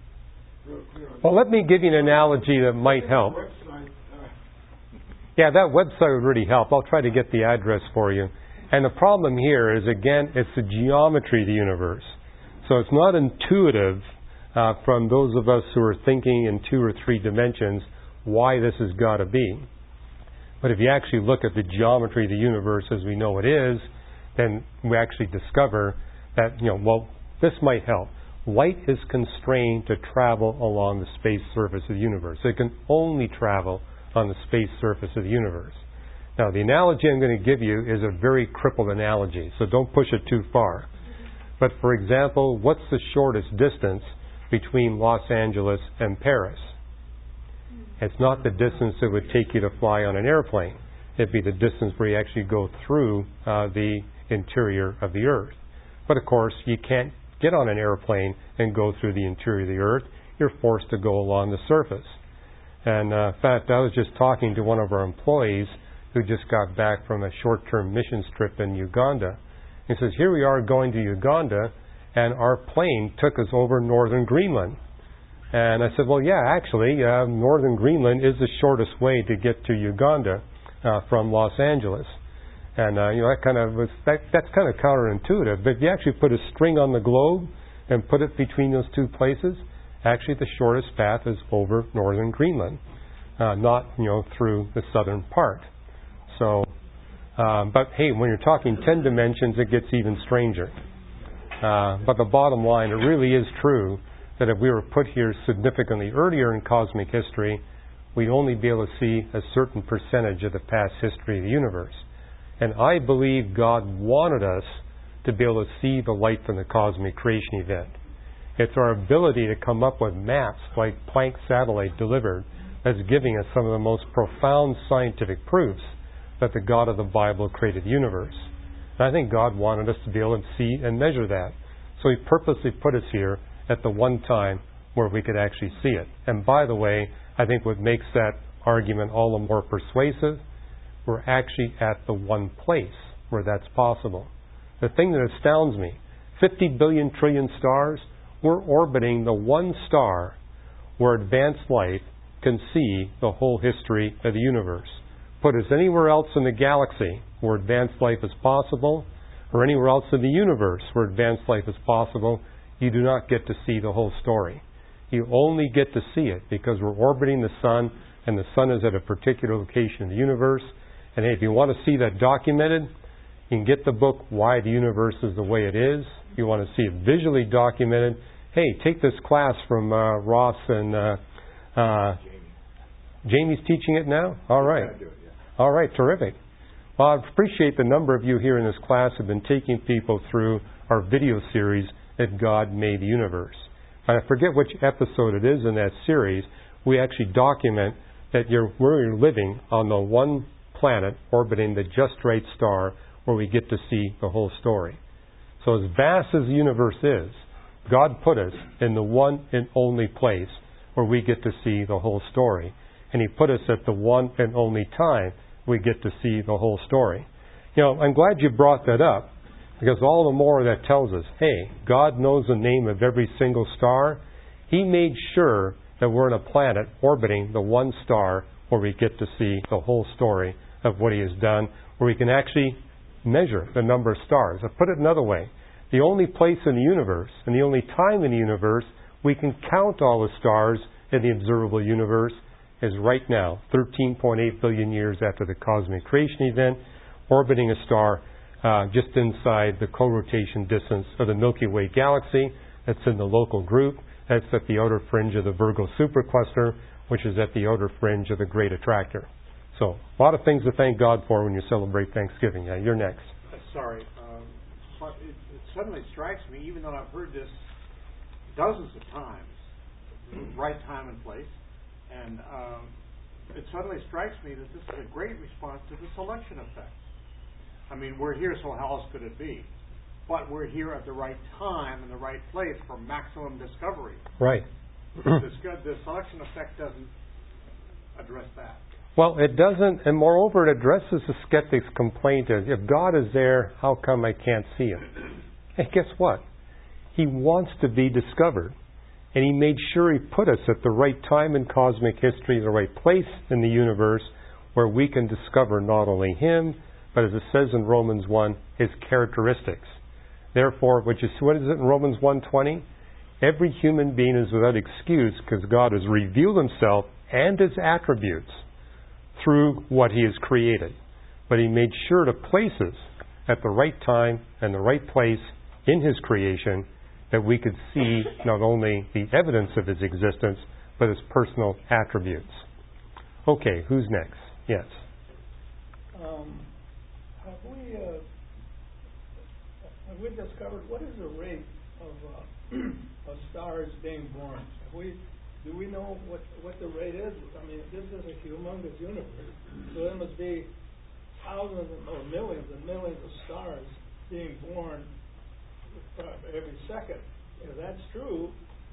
real clear. Well, let me give you an analogy that might help. Website, uh, Yeah, that website would really help. I'll try to get the address for you. And the problem here is, again, it's the geometry of the universe. So it's not intuitive uh, from those of us who are thinking in two or three dimensions why this has got to be. But if you actually look at the geometry of the universe as we know it is, then we actually discover that, you know, well, this might help. Light is constrained to travel along the space surface of the universe. It can only travel on the space surface of the universe. Now, the analogy I'm going to give you is a very crippled analogy, so don't push it too far. But, for example, what's the shortest distance between Los Angeles and Paris? It's not the distance it would take you to fly on an airplane. It'd be the distance where you actually go through uh, the interior of the Earth. But, of course, you can't get on an airplane and go through the interior of the Earth. You're forced to go along the surface. And, uh, in fact, I was just talking to one of our employees who just got back from a short-term missions trip in Uganda. He says, here we are going to Uganda, and our plane took us over northern Greenland. And I said, well, yeah, actually, uh, northern Greenland is the shortest way to get to Uganda uh, from Los Angeles. And, uh, you know, that kind of was, that, that's kind of counterintuitive. But if you actually put a string on the globe and put it between those two places, actually the shortest path is over northern Greenland, uh, not, you know, through the southern part. So, um, but hey, when you're talking ten dimensions, it gets even stranger. Uh, but the bottom line, it really is true that if we were put here significantly earlier in cosmic history, we'd only be able to see a certain percentage of the past history of the universe. And I believe God wanted us to be able to see the light from the cosmic creation event. It's our ability to come up with maps like Planck satellite delivered that's giving us some of the most profound scientific proofs that the God of the Bible created the universe. And I think God wanted us to be able to see and measure that. So He purposely put us here at the one time where we could actually see it. And by the way, I think what makes that argument all the more persuasive, we're actually at the one place where that's possible. The thing that astounds me, fifty billion trillion stars, we're orbiting the one star where advanced life can see the whole history of the universe. Put us anywhere else in the galaxy where advanced life is possible, or anywhere else in the universe where advanced life is possible, you do not get to see the whole story. You only get to see it because we're orbiting the sun, and the sun is at a particular location in the universe. And hey, if you want to see that documented, you can get the book, Why the Universe is the Way It Is. If you want to see it visually documented, hey, take this class from uh, Ross and uh, uh, Jamie's teaching it now? All right. All right, terrific. Well, I appreciate the number of you here in this class have been taking people through our video series, That God Made the Universe. And I forget which episode it is in that series. We actually document that you're, we're living on the one planet orbiting the just right star where we get to see the whole story. So as vast as the universe is, God put us in the one and only place where we get to see the whole story. And He put us at the one and only time we get to see the whole story. You know, I'm glad you brought that up, because all the more that tells us, hey, God knows the name of every single star. He made sure that we're on a planet orbiting the one star where we get to see the whole story of what He has done, where we can actually measure the number of stars. I'll put it another way. The only place in the universe, and the only time in the universe, we can count all the stars in the observable universe is right now, thirteen point eight billion years after the cosmic creation event, orbiting a star uh, just inside the co-rotation distance of the Milky Way galaxy. That's in the local group. That's at the outer fringe of the Virgo supercluster, which is at the outer fringe of the Great Attractor. So, a lot of things to thank God for when you celebrate Thanksgiving. Yeah, you're next. Uh, sorry, um, but it, it suddenly strikes me, even though I've heard this dozens of times, right time and place, and um, it suddenly strikes me that this is a great response to the selection effect. I mean, we're here, so how else could it be? But we're here at the right time and the right place for maximum discovery. Right. the, the selection effect doesn't address that. Well, it doesn't, and moreover, it addresses the skeptic's complaint of, if God is there, how come I can't see Him? Hey, guess what? He wants to be discovered. And He made sure He put us at the right time in cosmic history, the right place in the universe, where we can discover not only Him, but as it says in Romans one, His characteristics. Therefore, which is, what is it in Romans one twenty? Every human being is without excuse because God has revealed Himself and His attributes through what He has created. But He made sure to place us at the right time and the right place in His creation that we could see not only the evidence of His existence, but His personal attributes. Okay, who's next? Yes. Um, have we uh, have we discovered what is the rate of uh, of stars being born? Have we do we know what what the rate is? I mean, this is a humongous universe, so there must be thousands or millions and millions of stars being born every second. If that's true,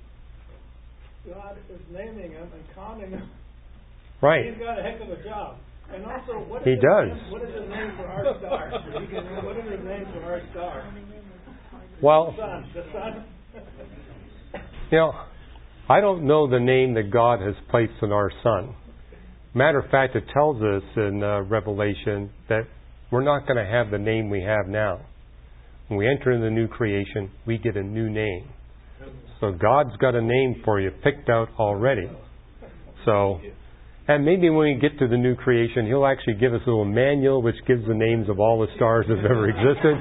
God is naming them and counting them. Right. He's got a heck of a job. And also, what is he his does. Name, what is his name for our star? What is his name for our star? Well, the sun. The sun. You know, I don't know the name that God has placed in our sun. Matter of fact, it tells us in uh, Revelation that we're not going to have the name we have now. When we enter into the new creation, we get a new name. So God's got a name for you picked out already. So, and maybe when we get to the new creation, He'll actually give us a little manual which gives the names of all the stars that have ever existed.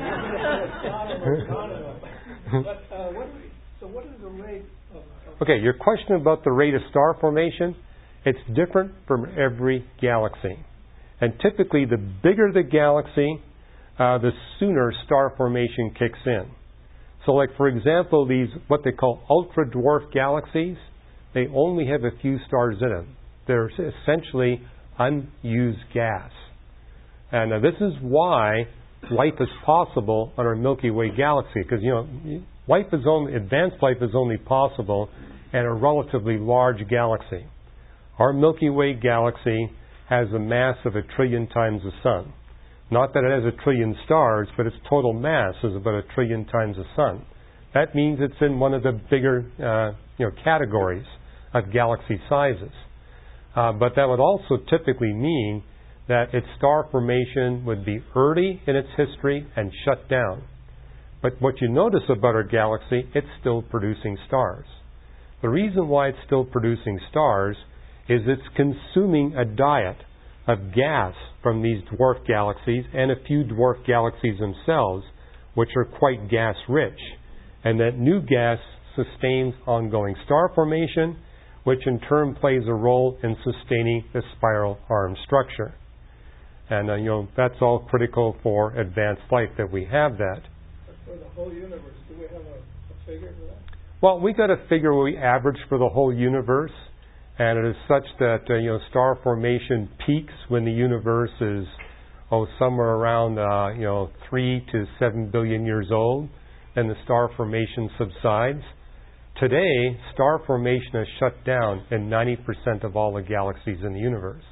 But, uh, what, so what is the rate of, of... Okay, your question about the rate of star formation, it's different from every galaxy. And typically, the bigger the galaxy, uh, the sooner star formation kicks in. So like, for example, these, what they call ultra-dwarf galaxies, they only have a few stars in them. They're essentially unused gas. And uh, this is why life is possible on our Milky Way galaxy, because, you know, life is only, advanced life is only possible in a relatively large galaxy. Our Milky Way galaxy has a mass of a trillion times the Sun. Not that it has a trillion stars, but its total mass is about a trillion times the Sun. That means it's in one of the bigger uh, you know, categories of galaxy sizes. Uh, but that would also typically mean that its star formation would be early in its history and shut down. But what you notice about our galaxy, it's still producing stars. The reason why it's still producing stars is it's consuming a diet of gas from these dwarf galaxies and a few dwarf galaxies themselves, which are quite gas-rich. And that new gas sustains ongoing star formation, which in turn plays a role in sustaining the spiral arm structure. And uh, you know, that's all critical for advanced life that we have that. But for the whole universe, do we have a, a figure for that? Well, we got a figure we average for the whole universe, and it is such that uh, you know, star formation peaks when the universe is oh somewhere around uh, you know three to seven billion years old, and the star formation subsides. Today, star formation has shut down in ninety percent of all the galaxies in the universe.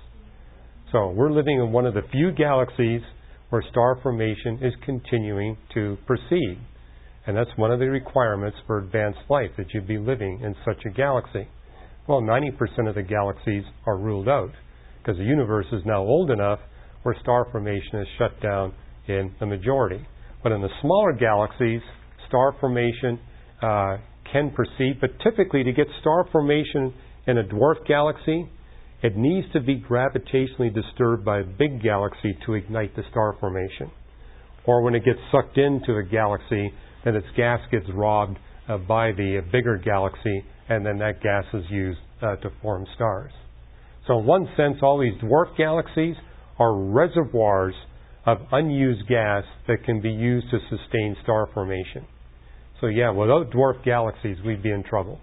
So we're living in one of the few galaxies where star formation is continuing to proceed. And that's one of the requirements for advanced life, that you be living in such a galaxy. Well, ninety percent of the galaxies are ruled out, because the universe is now old enough where star formation is shut down in the majority. But in the smaller galaxies, star formation uh, can proceed, but typically to get star formation in a dwarf galaxy, it needs to be gravitationally disturbed by a big galaxy to ignite the star formation. Or when it gets sucked into a galaxy, then its gas gets robbed uh, by the uh, bigger galaxy, and then that gas is used uh, to form stars. So in one sense, all these dwarf galaxies are reservoirs of unused gas that can be used to sustain star formation. So yeah, without dwarf galaxies, we'd be in trouble.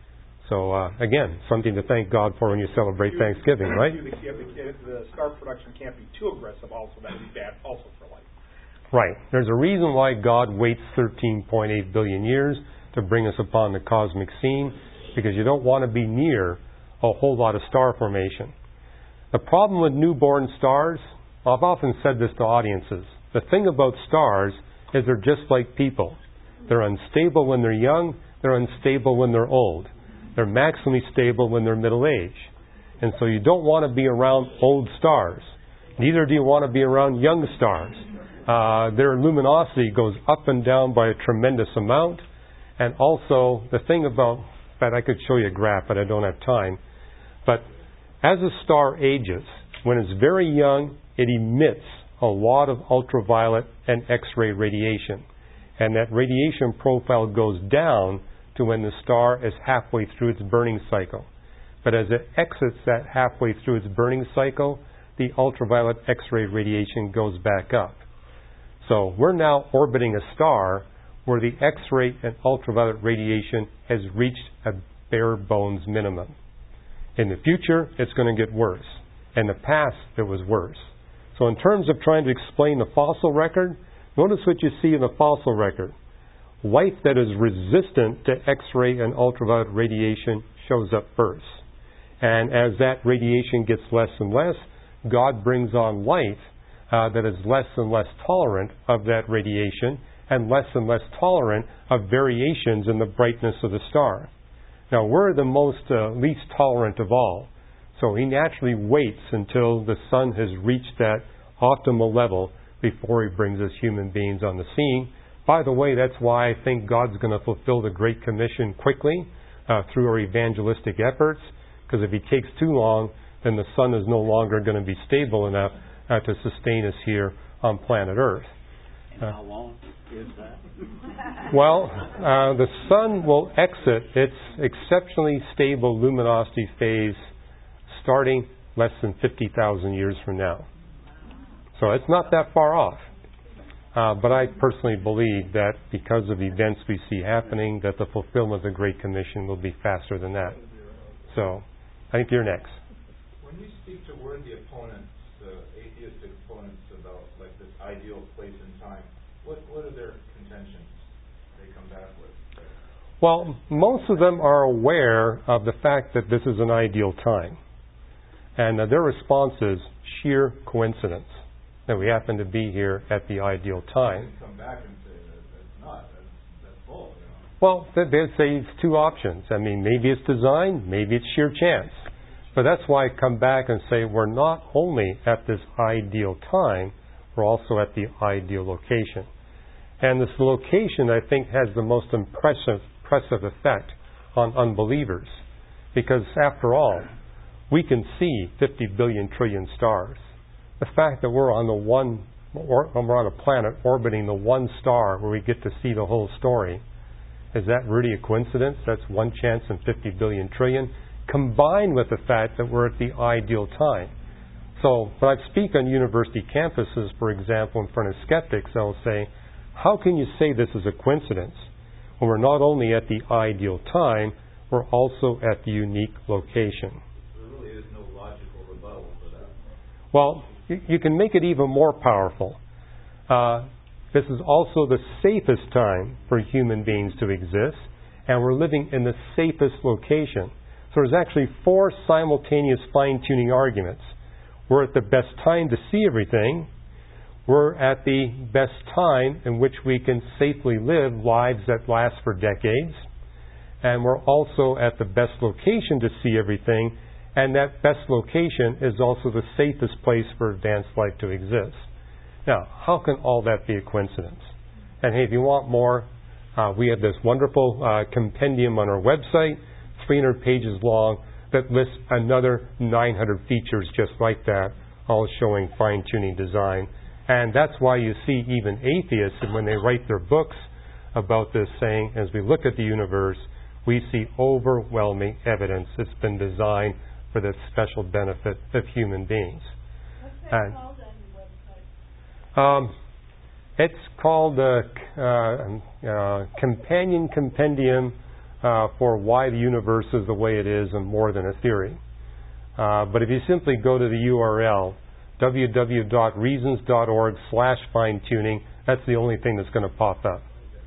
So uh, again, something to thank God for when you celebrate You- Thanksgiving, right? you- The, the, the star production can't be too aggressive also. That would be bad also for life. Right. There's a reason why God waits thirteen point eight billion years to bring us upon the cosmic scene, because you don't want to be near a whole lot of star formation. The problem with newborn stars, I've often said this to audiences, the thing about stars is they're just like people. They're unstable when they're young, they're unstable when they're old. They're maximally stable when they're middle-aged. And so you don't want to be around old stars. Neither do you want to be around young stars. Uh, their luminosity goes up and down by a tremendous amount. And also, the thing about, in fact, I could show you a graph, but I don't have time. But as a star ages, when it's very young, it emits a lot of ultraviolet and X-ray radiation. And that radiation profile goes down to when the star is halfway through its burning cycle. But as it exits that halfway through its burning cycle, the ultraviolet X-ray radiation goes back up. So we're now orbiting a star where the X-ray and ultraviolet radiation has reached a bare bones minimum. In the future, it's going to get worse. In the past, it was worse. So in terms of trying to explain the fossil record, notice what you see in the fossil record. Life that is resistant to X-ray and ultraviolet radiation shows up first. And as that radiation gets less and less, God brings on life uh, that is less and less tolerant of that radiation and less and less tolerant of variations in the brightness of the star. Now, we're the most uh, least tolerant of all. So he naturally waits until the sun has reached that optimal level before He brings us human beings on the scene. By the way, that's why I think God's going to fulfill the Great Commission quickly uh, through our evangelistic efforts, because if He takes too long, then the sun is no longer going to be stable enough uh, to sustain us here on planet Earth. And how long is that? Well, uh, the sun will exit its exceptionally stable luminosity phase starting less than fifty thousand years from now. So it's not that far off. Uh, but I personally believe that because of events we see happening, that the fulfillment of the Great Commission will be faster than that. So, I think you're next. When you speak to worthy opponents, uh, atheistic opponents about like this ideal place and time, what what are their contentions they come back with? Well, most of them are aware of the fact that this is an ideal time. And uh, their response is sheer coincidence that we happen to be here at the ideal time. Come back and say that that's not, that's, that's bull, you know. Well, they- they'd say it's two options. I mean, maybe it's design, maybe it's sheer chance. But that's why I come back and say we're not only at this ideal time, we're also at the ideal location. And this location, I think, has the most impressive, impressive effect on unbelievers. Because after all, we can see fifty billion trillion stars. The fact that we're on the one, or we're on a planet orbiting the one star where we get to see the whole story, is that really a coincidence? That's one chance in fifty billion trillion, combined with the fact that we're at the ideal time. So when I speak on university campuses, for example, in front of skeptics, I'll say, how can you say this is a coincidence when we're not only at the ideal time, we're also at the unique location? There really is no logical rebuttal for that. Well, you can make it even more powerful. Uh, this is also the safest time for human beings to exist, and we're living in the safest location. So there's actually four simultaneous fine-tuning arguments. We're at the best time to see everything. We're at the best time in which we can safely live lives that last for decades. And we're also at the best location to see everything. And that best location is also the safest place for advanced life to exist. Now, how can all that be a coincidence? And hey, if you want more, uh, we have this wonderful uh, compendium on our website, three hundred pages long, that lists another nine hundred features just like that, all showing fine-tuning design. And that's why you see even atheists, when they write their books about this, saying, as we look at the universe, we see overwhelming evidence it's been designed for the special benefit of human beings. What's that And, called on your website? um, it's called the uh, uh, Companion Compendium uh, for Why the Universe is the Way it is and More Than a Theory. Uh, but if you simply go to the U R L, w w w dot reasons dot org slash fine tuning, that's the only thing that's going to pop up.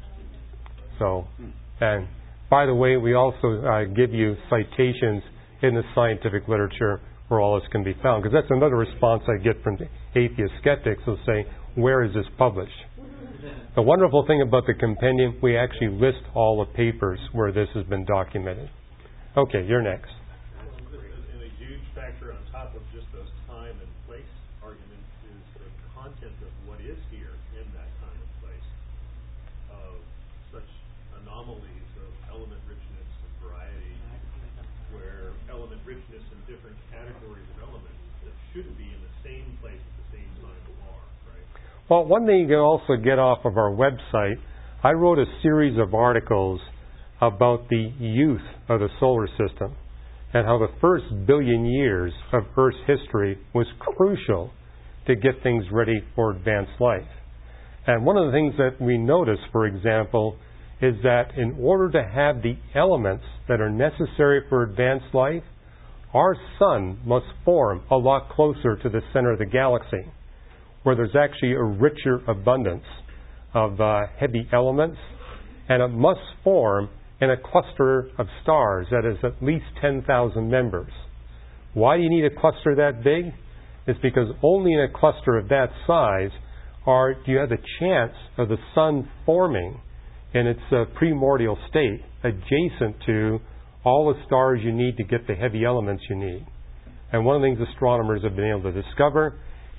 So, and by the way, we also uh, give you citations in the scientific literature where all this can be found. Because that's another response I get from atheist skeptics who say, where is this published? The wonderful thing about the compendium, we actually list all the papers where this has been documented. Okay, you're next. And a huge factor on top of just those time and place arguments is the content of what is here in that time and place, of such anomalies of element richness and variety, where element richness and different categories of elements that shouldn't be in the same place at the same time are, right? Well, one thing you can also get off of our website, I wrote a series of articles about the youth of the solar system and how the first billion years of Earth's history was crucial to get things ready for advanced life. And one of the things that we notice, for example, is that in order to have the elements that are necessary for advanced life, our sun must form a lot closer to the center of the galaxy, where there's actually a richer abundance of uh, heavy elements, and it must form in a cluster of stars that is at least ten thousand members. Why do you need a cluster that big? It's because only in a cluster of that size are, do you have the chance of the sun forming in its uh, primordial state adjacent to all the stars you need to get the heavy elements you need. And one of the things astronomers have been able to discover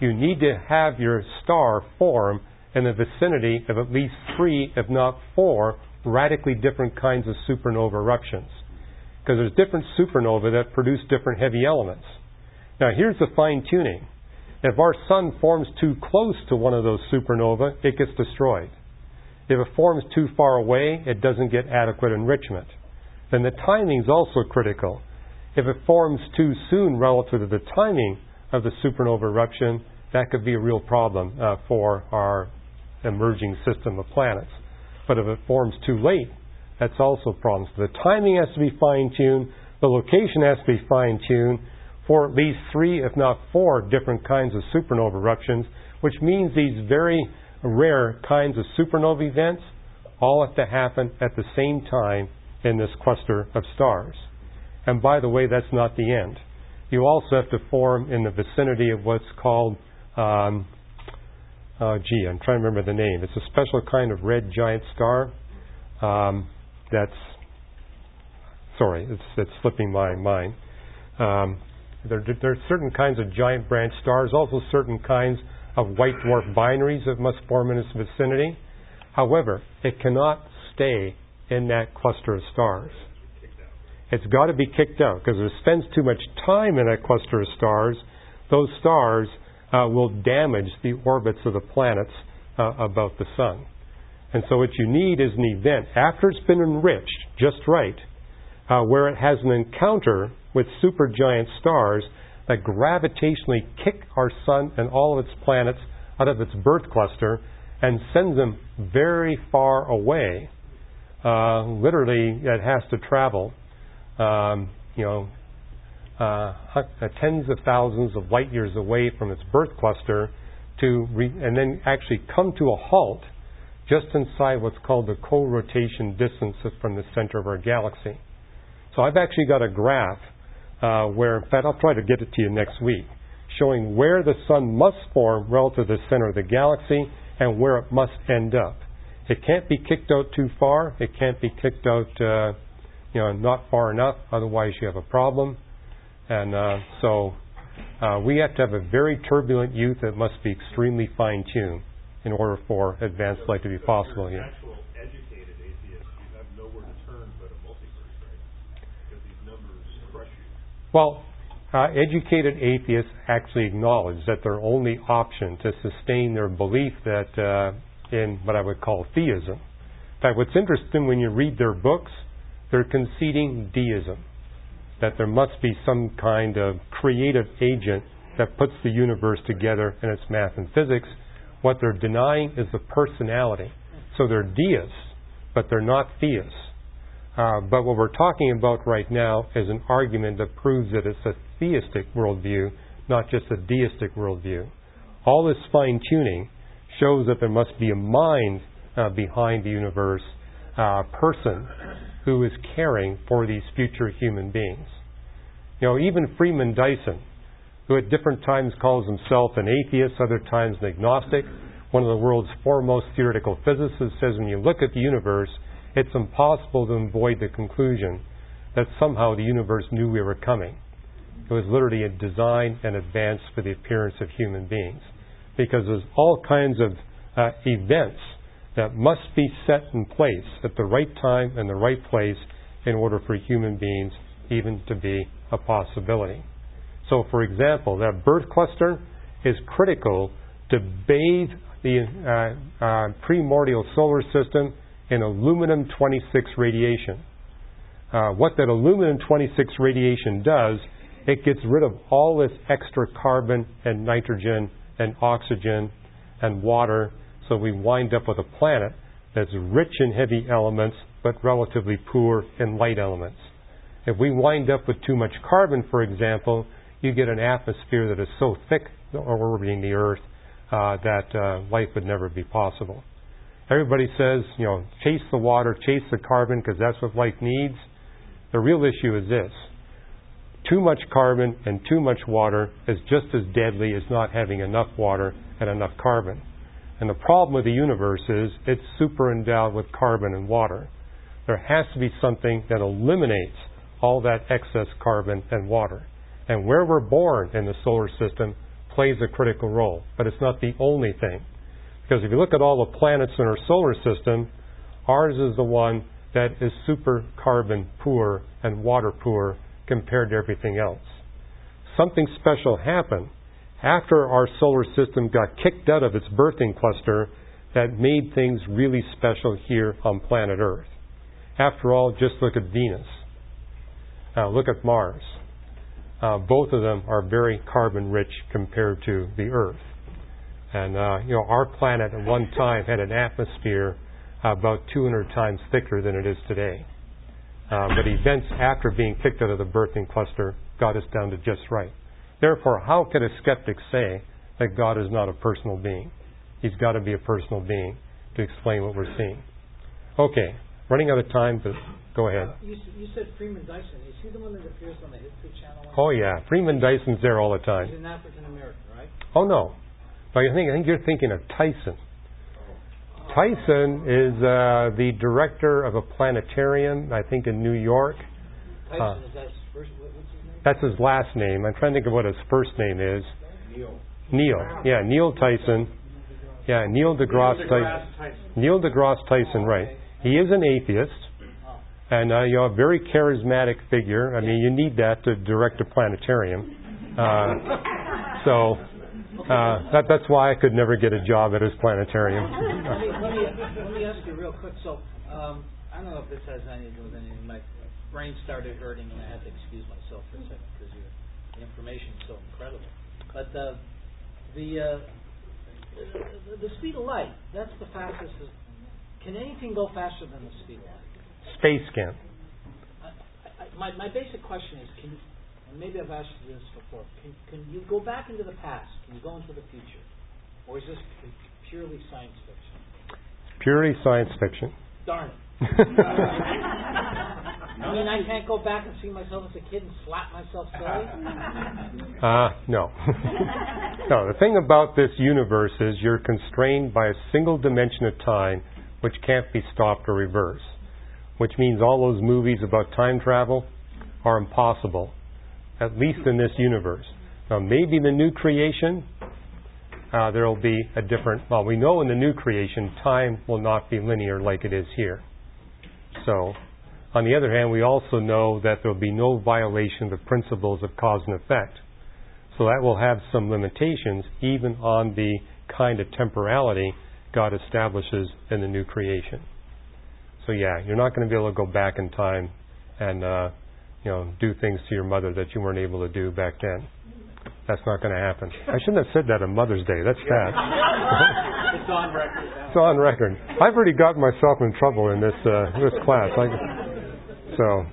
you need to have your star form in the vicinity of at least three, if not four, radically different kinds of supernova eruptions. Because there's different supernovae that produce different heavy elements. Now here's the fine-tuning. If our sun forms too close to one of those supernovae, it gets destroyed. If it forms too far away, it doesn't get adequate enrichment. Then the timing is also critical. If it forms too soon relative to the timing of the supernova eruption, that could be a real problem uh, for our emerging system of planets. But if it forms too late, that's also a problem. So the timing has to be fine-tuned, the location has to be fine-tuned for at least three, if not four, different kinds of supernova eruptions, which means these very rare kinds of supernova events all have to happen at the same time in this cluster of stars. And by the way, that's not the end. You also have to form in the vicinity of what's called, um, oh gee, I'm trying to remember the name. It's a special kind of red giant star. Um, that's, sorry, it's, it's slipping my mind. Um, there, there are certain kinds of giant branch stars, also certain kinds of white dwarf binaries that must form in its vicinity. However, it cannot stay in that cluster of stars. It's got to be kicked out, because if it spends too much time in that cluster of stars, those stars uh, will damage the orbits of the planets uh, about the sun. And so what you need is an event, after it's been enriched just right, uh, where it has an encounter with supergiant stars that gravitationally kick our sun and all of its planets out of its birth cluster and sends them very far away. Uh, literally, it has to travel Um, you know, uh, tens of thousands of light years away from its birth cluster, to re- and then actually come to a halt just inside what's called the co-rotation distance from the center of our galaxy. So I've actually got a graph uh, where, in fact, I'll try to get it to you next week, showing where the sun must form relative to the center of the galaxy and where it must end up. It can't be kicked out too far. It can't be kicked out uh, you know, not far enough, otherwise you have a problem. And uh, so uh, we have to have a very turbulent youth that must be extremely fine-tuned in order for advanced life to be possible here. Actual educated atheists, you have nowhere to turn but a multiverse, right? Because these numbers crush you. Well, uh, educated atheists actually acknowledge that their only option to sustain their belief that uh, in what I would call theism. In fact, what's interesting when you read their books, they're conceding deism, that there must be some kind of creative agent that puts the universe together in its math and physics. What they're denying is the personality. So they're deists, but they're not theists. Uh, but what we're talking about right now is an argument that proves that it's a theistic worldview, not just a deistic worldview. All this fine-tuning shows that there must be a mind uh, behind the universe, uh, person who is caring for these future human beings. You know, even Freeman Dyson, who at different times calls himself an atheist, other times an agnostic, one of the world's foremost theoretical physicists, says when you look at the universe, it's impossible to avoid the conclusion that somehow the universe knew we were coming. It was literally a design and advance for the appearance of human beings. Because there's all kinds of uh, events that must be set in place at the right time and the right place in order for human beings even to be a possibility. So, for example, that birth cluster is critical to bathe the uh, uh, primordial solar system in aluminum twenty-six radiation. Uh, what that aluminum twenty-six radiation does, it gets rid of all this extra carbon and nitrogen and oxygen and water, so we wind up with a planet that's rich in heavy elements but relatively poor in light elements. If we wind up with too much carbon, for example, you get an atmosphere that is so thick orbiting the Earth uh, that uh, life would never be possible. Everybody says, you know, chase the water, chase the carbon, because that's what life needs. The real issue is this. Too much carbon and too much water is just as deadly as not having enough water and enough carbon. And the problem with the universe is it's super endowed with carbon and water. There has to be something that eliminates all that excess carbon and water. And where we're born in the solar system, plays a critical role, but it's not the only thing. Because if you look at all the planets in our solar system, ours is the one that is super carbon poor and water poor compared to everything else. Something special happened after our solar system got kicked out of its birthing cluster that made things really special here on planet Earth. After all, just look at Venus. Uh, look at Mars. Uh, both of them are very carbon rich compared to the Earth. And, uh, you know, our planet at one time had an atmosphere about two hundred times thicker than it is today. Uh, but events after being kicked out of the birthing cluster got us down to just right. Therefore, how could a skeptic say that God is not a personal being? He's got to be a personal being to explain what we're seeing. Okay, running out of time, but go ahead. Uh, you, you said Freeman Dyson. Is he the one that appears on the History Channel? Oh, yeah. Freeman Dyson's there all the time. He's an African American, right? Oh, no. But I think, I think you're thinking of Tyson. Tyson is uh, the director of a planetarium, I think, in New York. Tyson, Uh, is that his first, what, what's his name? That's his last name. I'm trying to think of what his first name is. Neil. Neil. Yeah, Neil Tyson. Yeah, Neil deGrasse Tyson. Neil deGrasse Tyson, right. He is an atheist. And, uh, you know, a very charismatic figure. I mean, you need that to direct a planetarium. Uh, so, uh, that, that's why I could never get a job at his planetarium. let, me, let, me, let me ask you real quick. So, um, I don't know if this has anything to do with anything. My brain started hurting and I had to excuse myself for a second because your the information is so incredible. But uh, the, uh, the the speed of light, that's the fastest. Can anything go faster than the speed of light? Space can. I, I, my, my basic question is, can, and maybe I've asked you this before, can, can you go back into the past? Can you go into the future? Or is this purely science fiction? Purely science fiction. Darn it. I mean, I can't go back and see myself as a kid and slap myself silly? Uh, no. No, the thing about this universe is you're constrained by a single dimension of time which can't be stopped or reversed. Which means all those movies about time travel are impossible, at least in this universe. Now, maybe the new creation, uh, there will be a different... Well, we know in the new creation, time will not be linear like it is here. So, on the other hand, we also know that there will be no violation of the principles of cause and effect. So that will have some limitations even on the kind of temporality God establishes in the new creation. So yeah, you're not going to be able to go back in time and uh, you know do things to your mother that you weren't able to do back then. That's not going to happen. I shouldn't have said that on Mother's Day. That's bad. It's on record. It's on record. I've already gotten myself in trouble in this uh, this class. I, so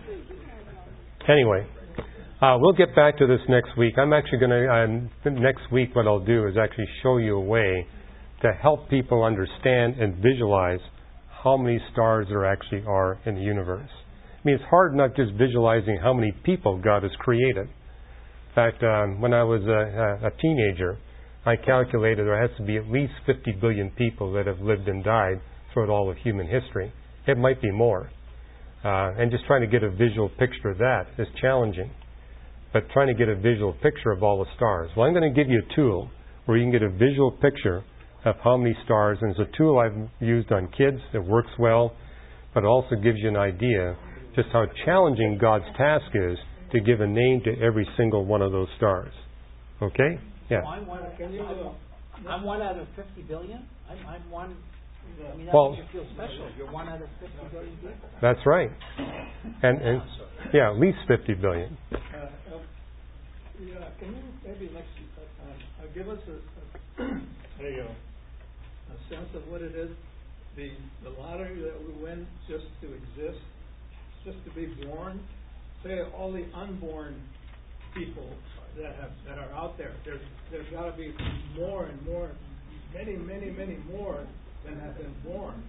anyway, uh, we'll get back to this next week. I'm actually going to um, next week. What I'll do is actually show you a way to help people understand and visualize how many stars there actually are in the universe. I mean, it's hard not just visualizing how many people God has created. In fact, um, when I was a, a teenager, I calculated there has to be at least fifty billion people that have lived and died throughout all of human history. It might be more. Uh, and just trying to get a visual picture of that is challenging. But trying to get a visual picture of all the stars. Well, I'm going to give you a tool where you can get a visual picture of how many stars, and it's a tool I've used on kids. It works well, but it also gives you an idea just how challenging God's task is to give a name to every single one of those stars. Okay? Yeah. So I'm, one, I'm, I'm one out of fifty billion? I'm, I'm one... I mean, that Well, makes you feel special. You're one out of fifty billion people. That's right. And, and yeah, at least fifty billion. Uh, uh, yeah, can you maybe next uh, uh, give us a, a, a, uh, a sense of what it is, the the lottery that we win just to exist, just to be born? Say all the unborn people that have that are out there. There's there's got to be more and more, many, many, many more than have been born.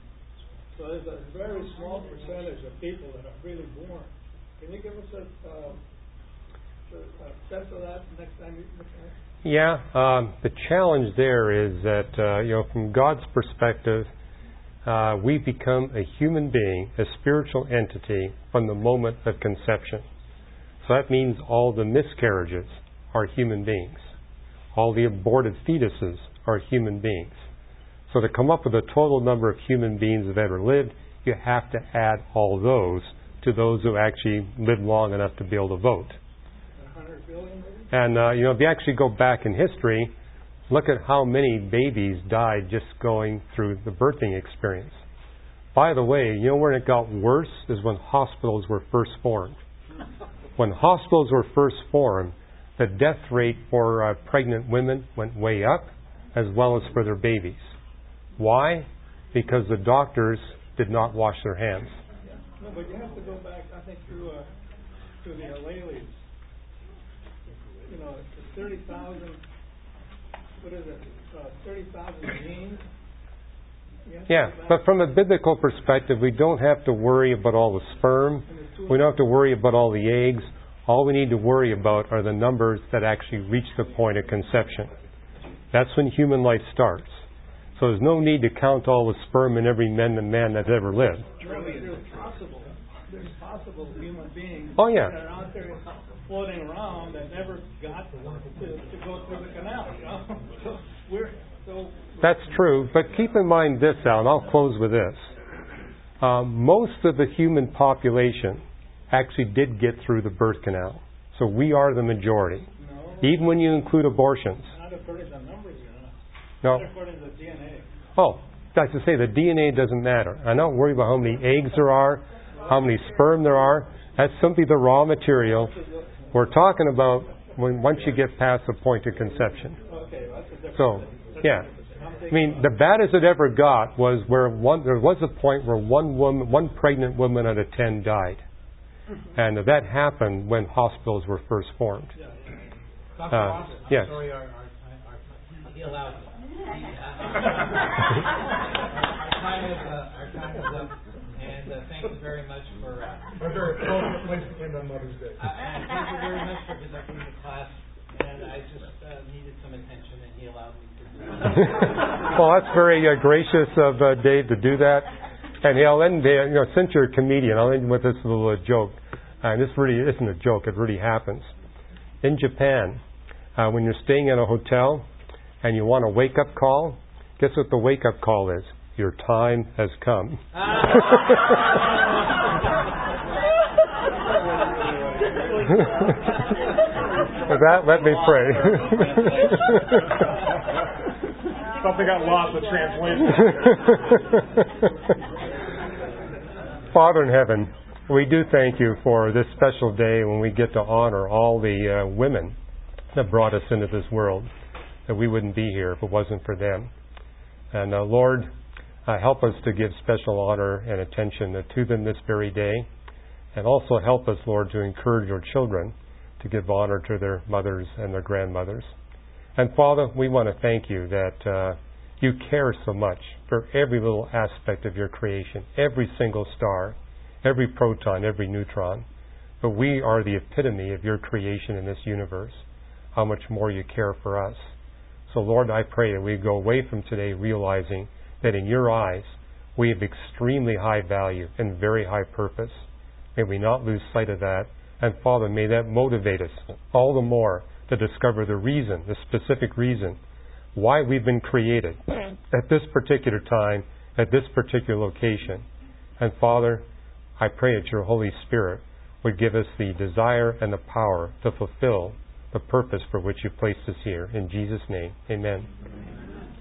So there's a very small percentage of people that are really born. Can you give us a, uh, a sense of that next time you look at it? Yeah, um, the challenge there is that, uh, you know, from God's perspective, uh, we become a human being, a spiritual entity, from the moment of conception. So that means all the miscarriages are human beings. all the aborted fetuses are human beings. So to come up with a total number of human beings that have ever lived, you have to add all those to those who actually lived long enough to be able to vote. one hundred billion maybe? And, uh, you know, if you actually go back in history, look at how many babies died just going through the birthing experience. By the way, you know where it got worse is when hospitals were first formed. When hospitals were first formed, the death rate for uh, pregnant women went way up, as well as for their babies. Why? Because the doctors did not wash their hands. No, but you have to go back, I think, to, uh, to the alleles. You know, it's thirty thousand, what is it, uh, thirty thousand genes. Yeah, but from a biblical perspective, we don't have to worry about all the sperm. We don't have to worry about all the eggs. All we need to worry about are the numbers that actually reach the point of conception. That's when human life starts. So there's no need to count all the sperm in every man and man that's ever lived. There's possible, there's possible human beings Oh, yeah. that are out there floating around that never got to, to, to go through the canal. You know? So we're so. That's true, but keep in mind this, Al, and I'll close with this. Um, most of the human population actually did get through the birth canal. So we are the majority. No, even when you include abortions. Not according to the numbers, you know. No. Not according to the D N A. Oh, that's to say the D N A doesn't matter. I'm not worried about how many eggs there are, how many sperm there are. That's simply the raw material. We're talking about when once you get past the point of conception. Okay, well, that's a different So, thing. yeah. I mean, the baddest it ever got was where one there was a point where one woman, one pregnant woman out of ten died, and that happened when hospitals were first formed. Doctor Uh, Ross, I'm yes. sorry, our, our, our, he allowed me. Our time is, uh, our time is up, and uh, thank you very much for. Uh, We're very appropriate to end on Mother's Day. uh, and thank you very much for conducting the class, and I just uh, needed some attention, and he allowed me to do it. Well, that's very uh, gracious of uh, Dave to do that. And yeah, I'll end there. You know, since you're a comedian, I'll end with this little uh, joke. And this really isn't a joke; it really happens. In Japan, uh, when you're staying in a hotel and you want a wake-up call, guess what the wake-up call is? Your time has come. With that, let me pray. Something got lost in translation. Father in heaven, we do thank you for this special day when we get to honor all the uh, women that brought us into this world, that we wouldn't be here if it wasn't for them. And uh, Lord, uh, help us to give special honor and attention to them this very day. And also help us, Lord, to encourage our children to give honor to their mothers and their grandmothers. And Father, we want to thank you that uh, you care so much for every little aspect of your creation, every single star, every proton, every neutron. But we are the epitome of your creation in this universe, how much more you care for us. So Lord, I pray that we go away from today realizing that in your eyes we have extremely high value and very high purpose. May we not lose sight of that. And Father, may that motivate us all the more to discover the reason, the specific reason, why we've been created at this particular time, at this particular location. And Father, I pray that your Holy Spirit would give us the desire and the power to fulfill the purpose for which you placed us here. In Jesus' name, amen.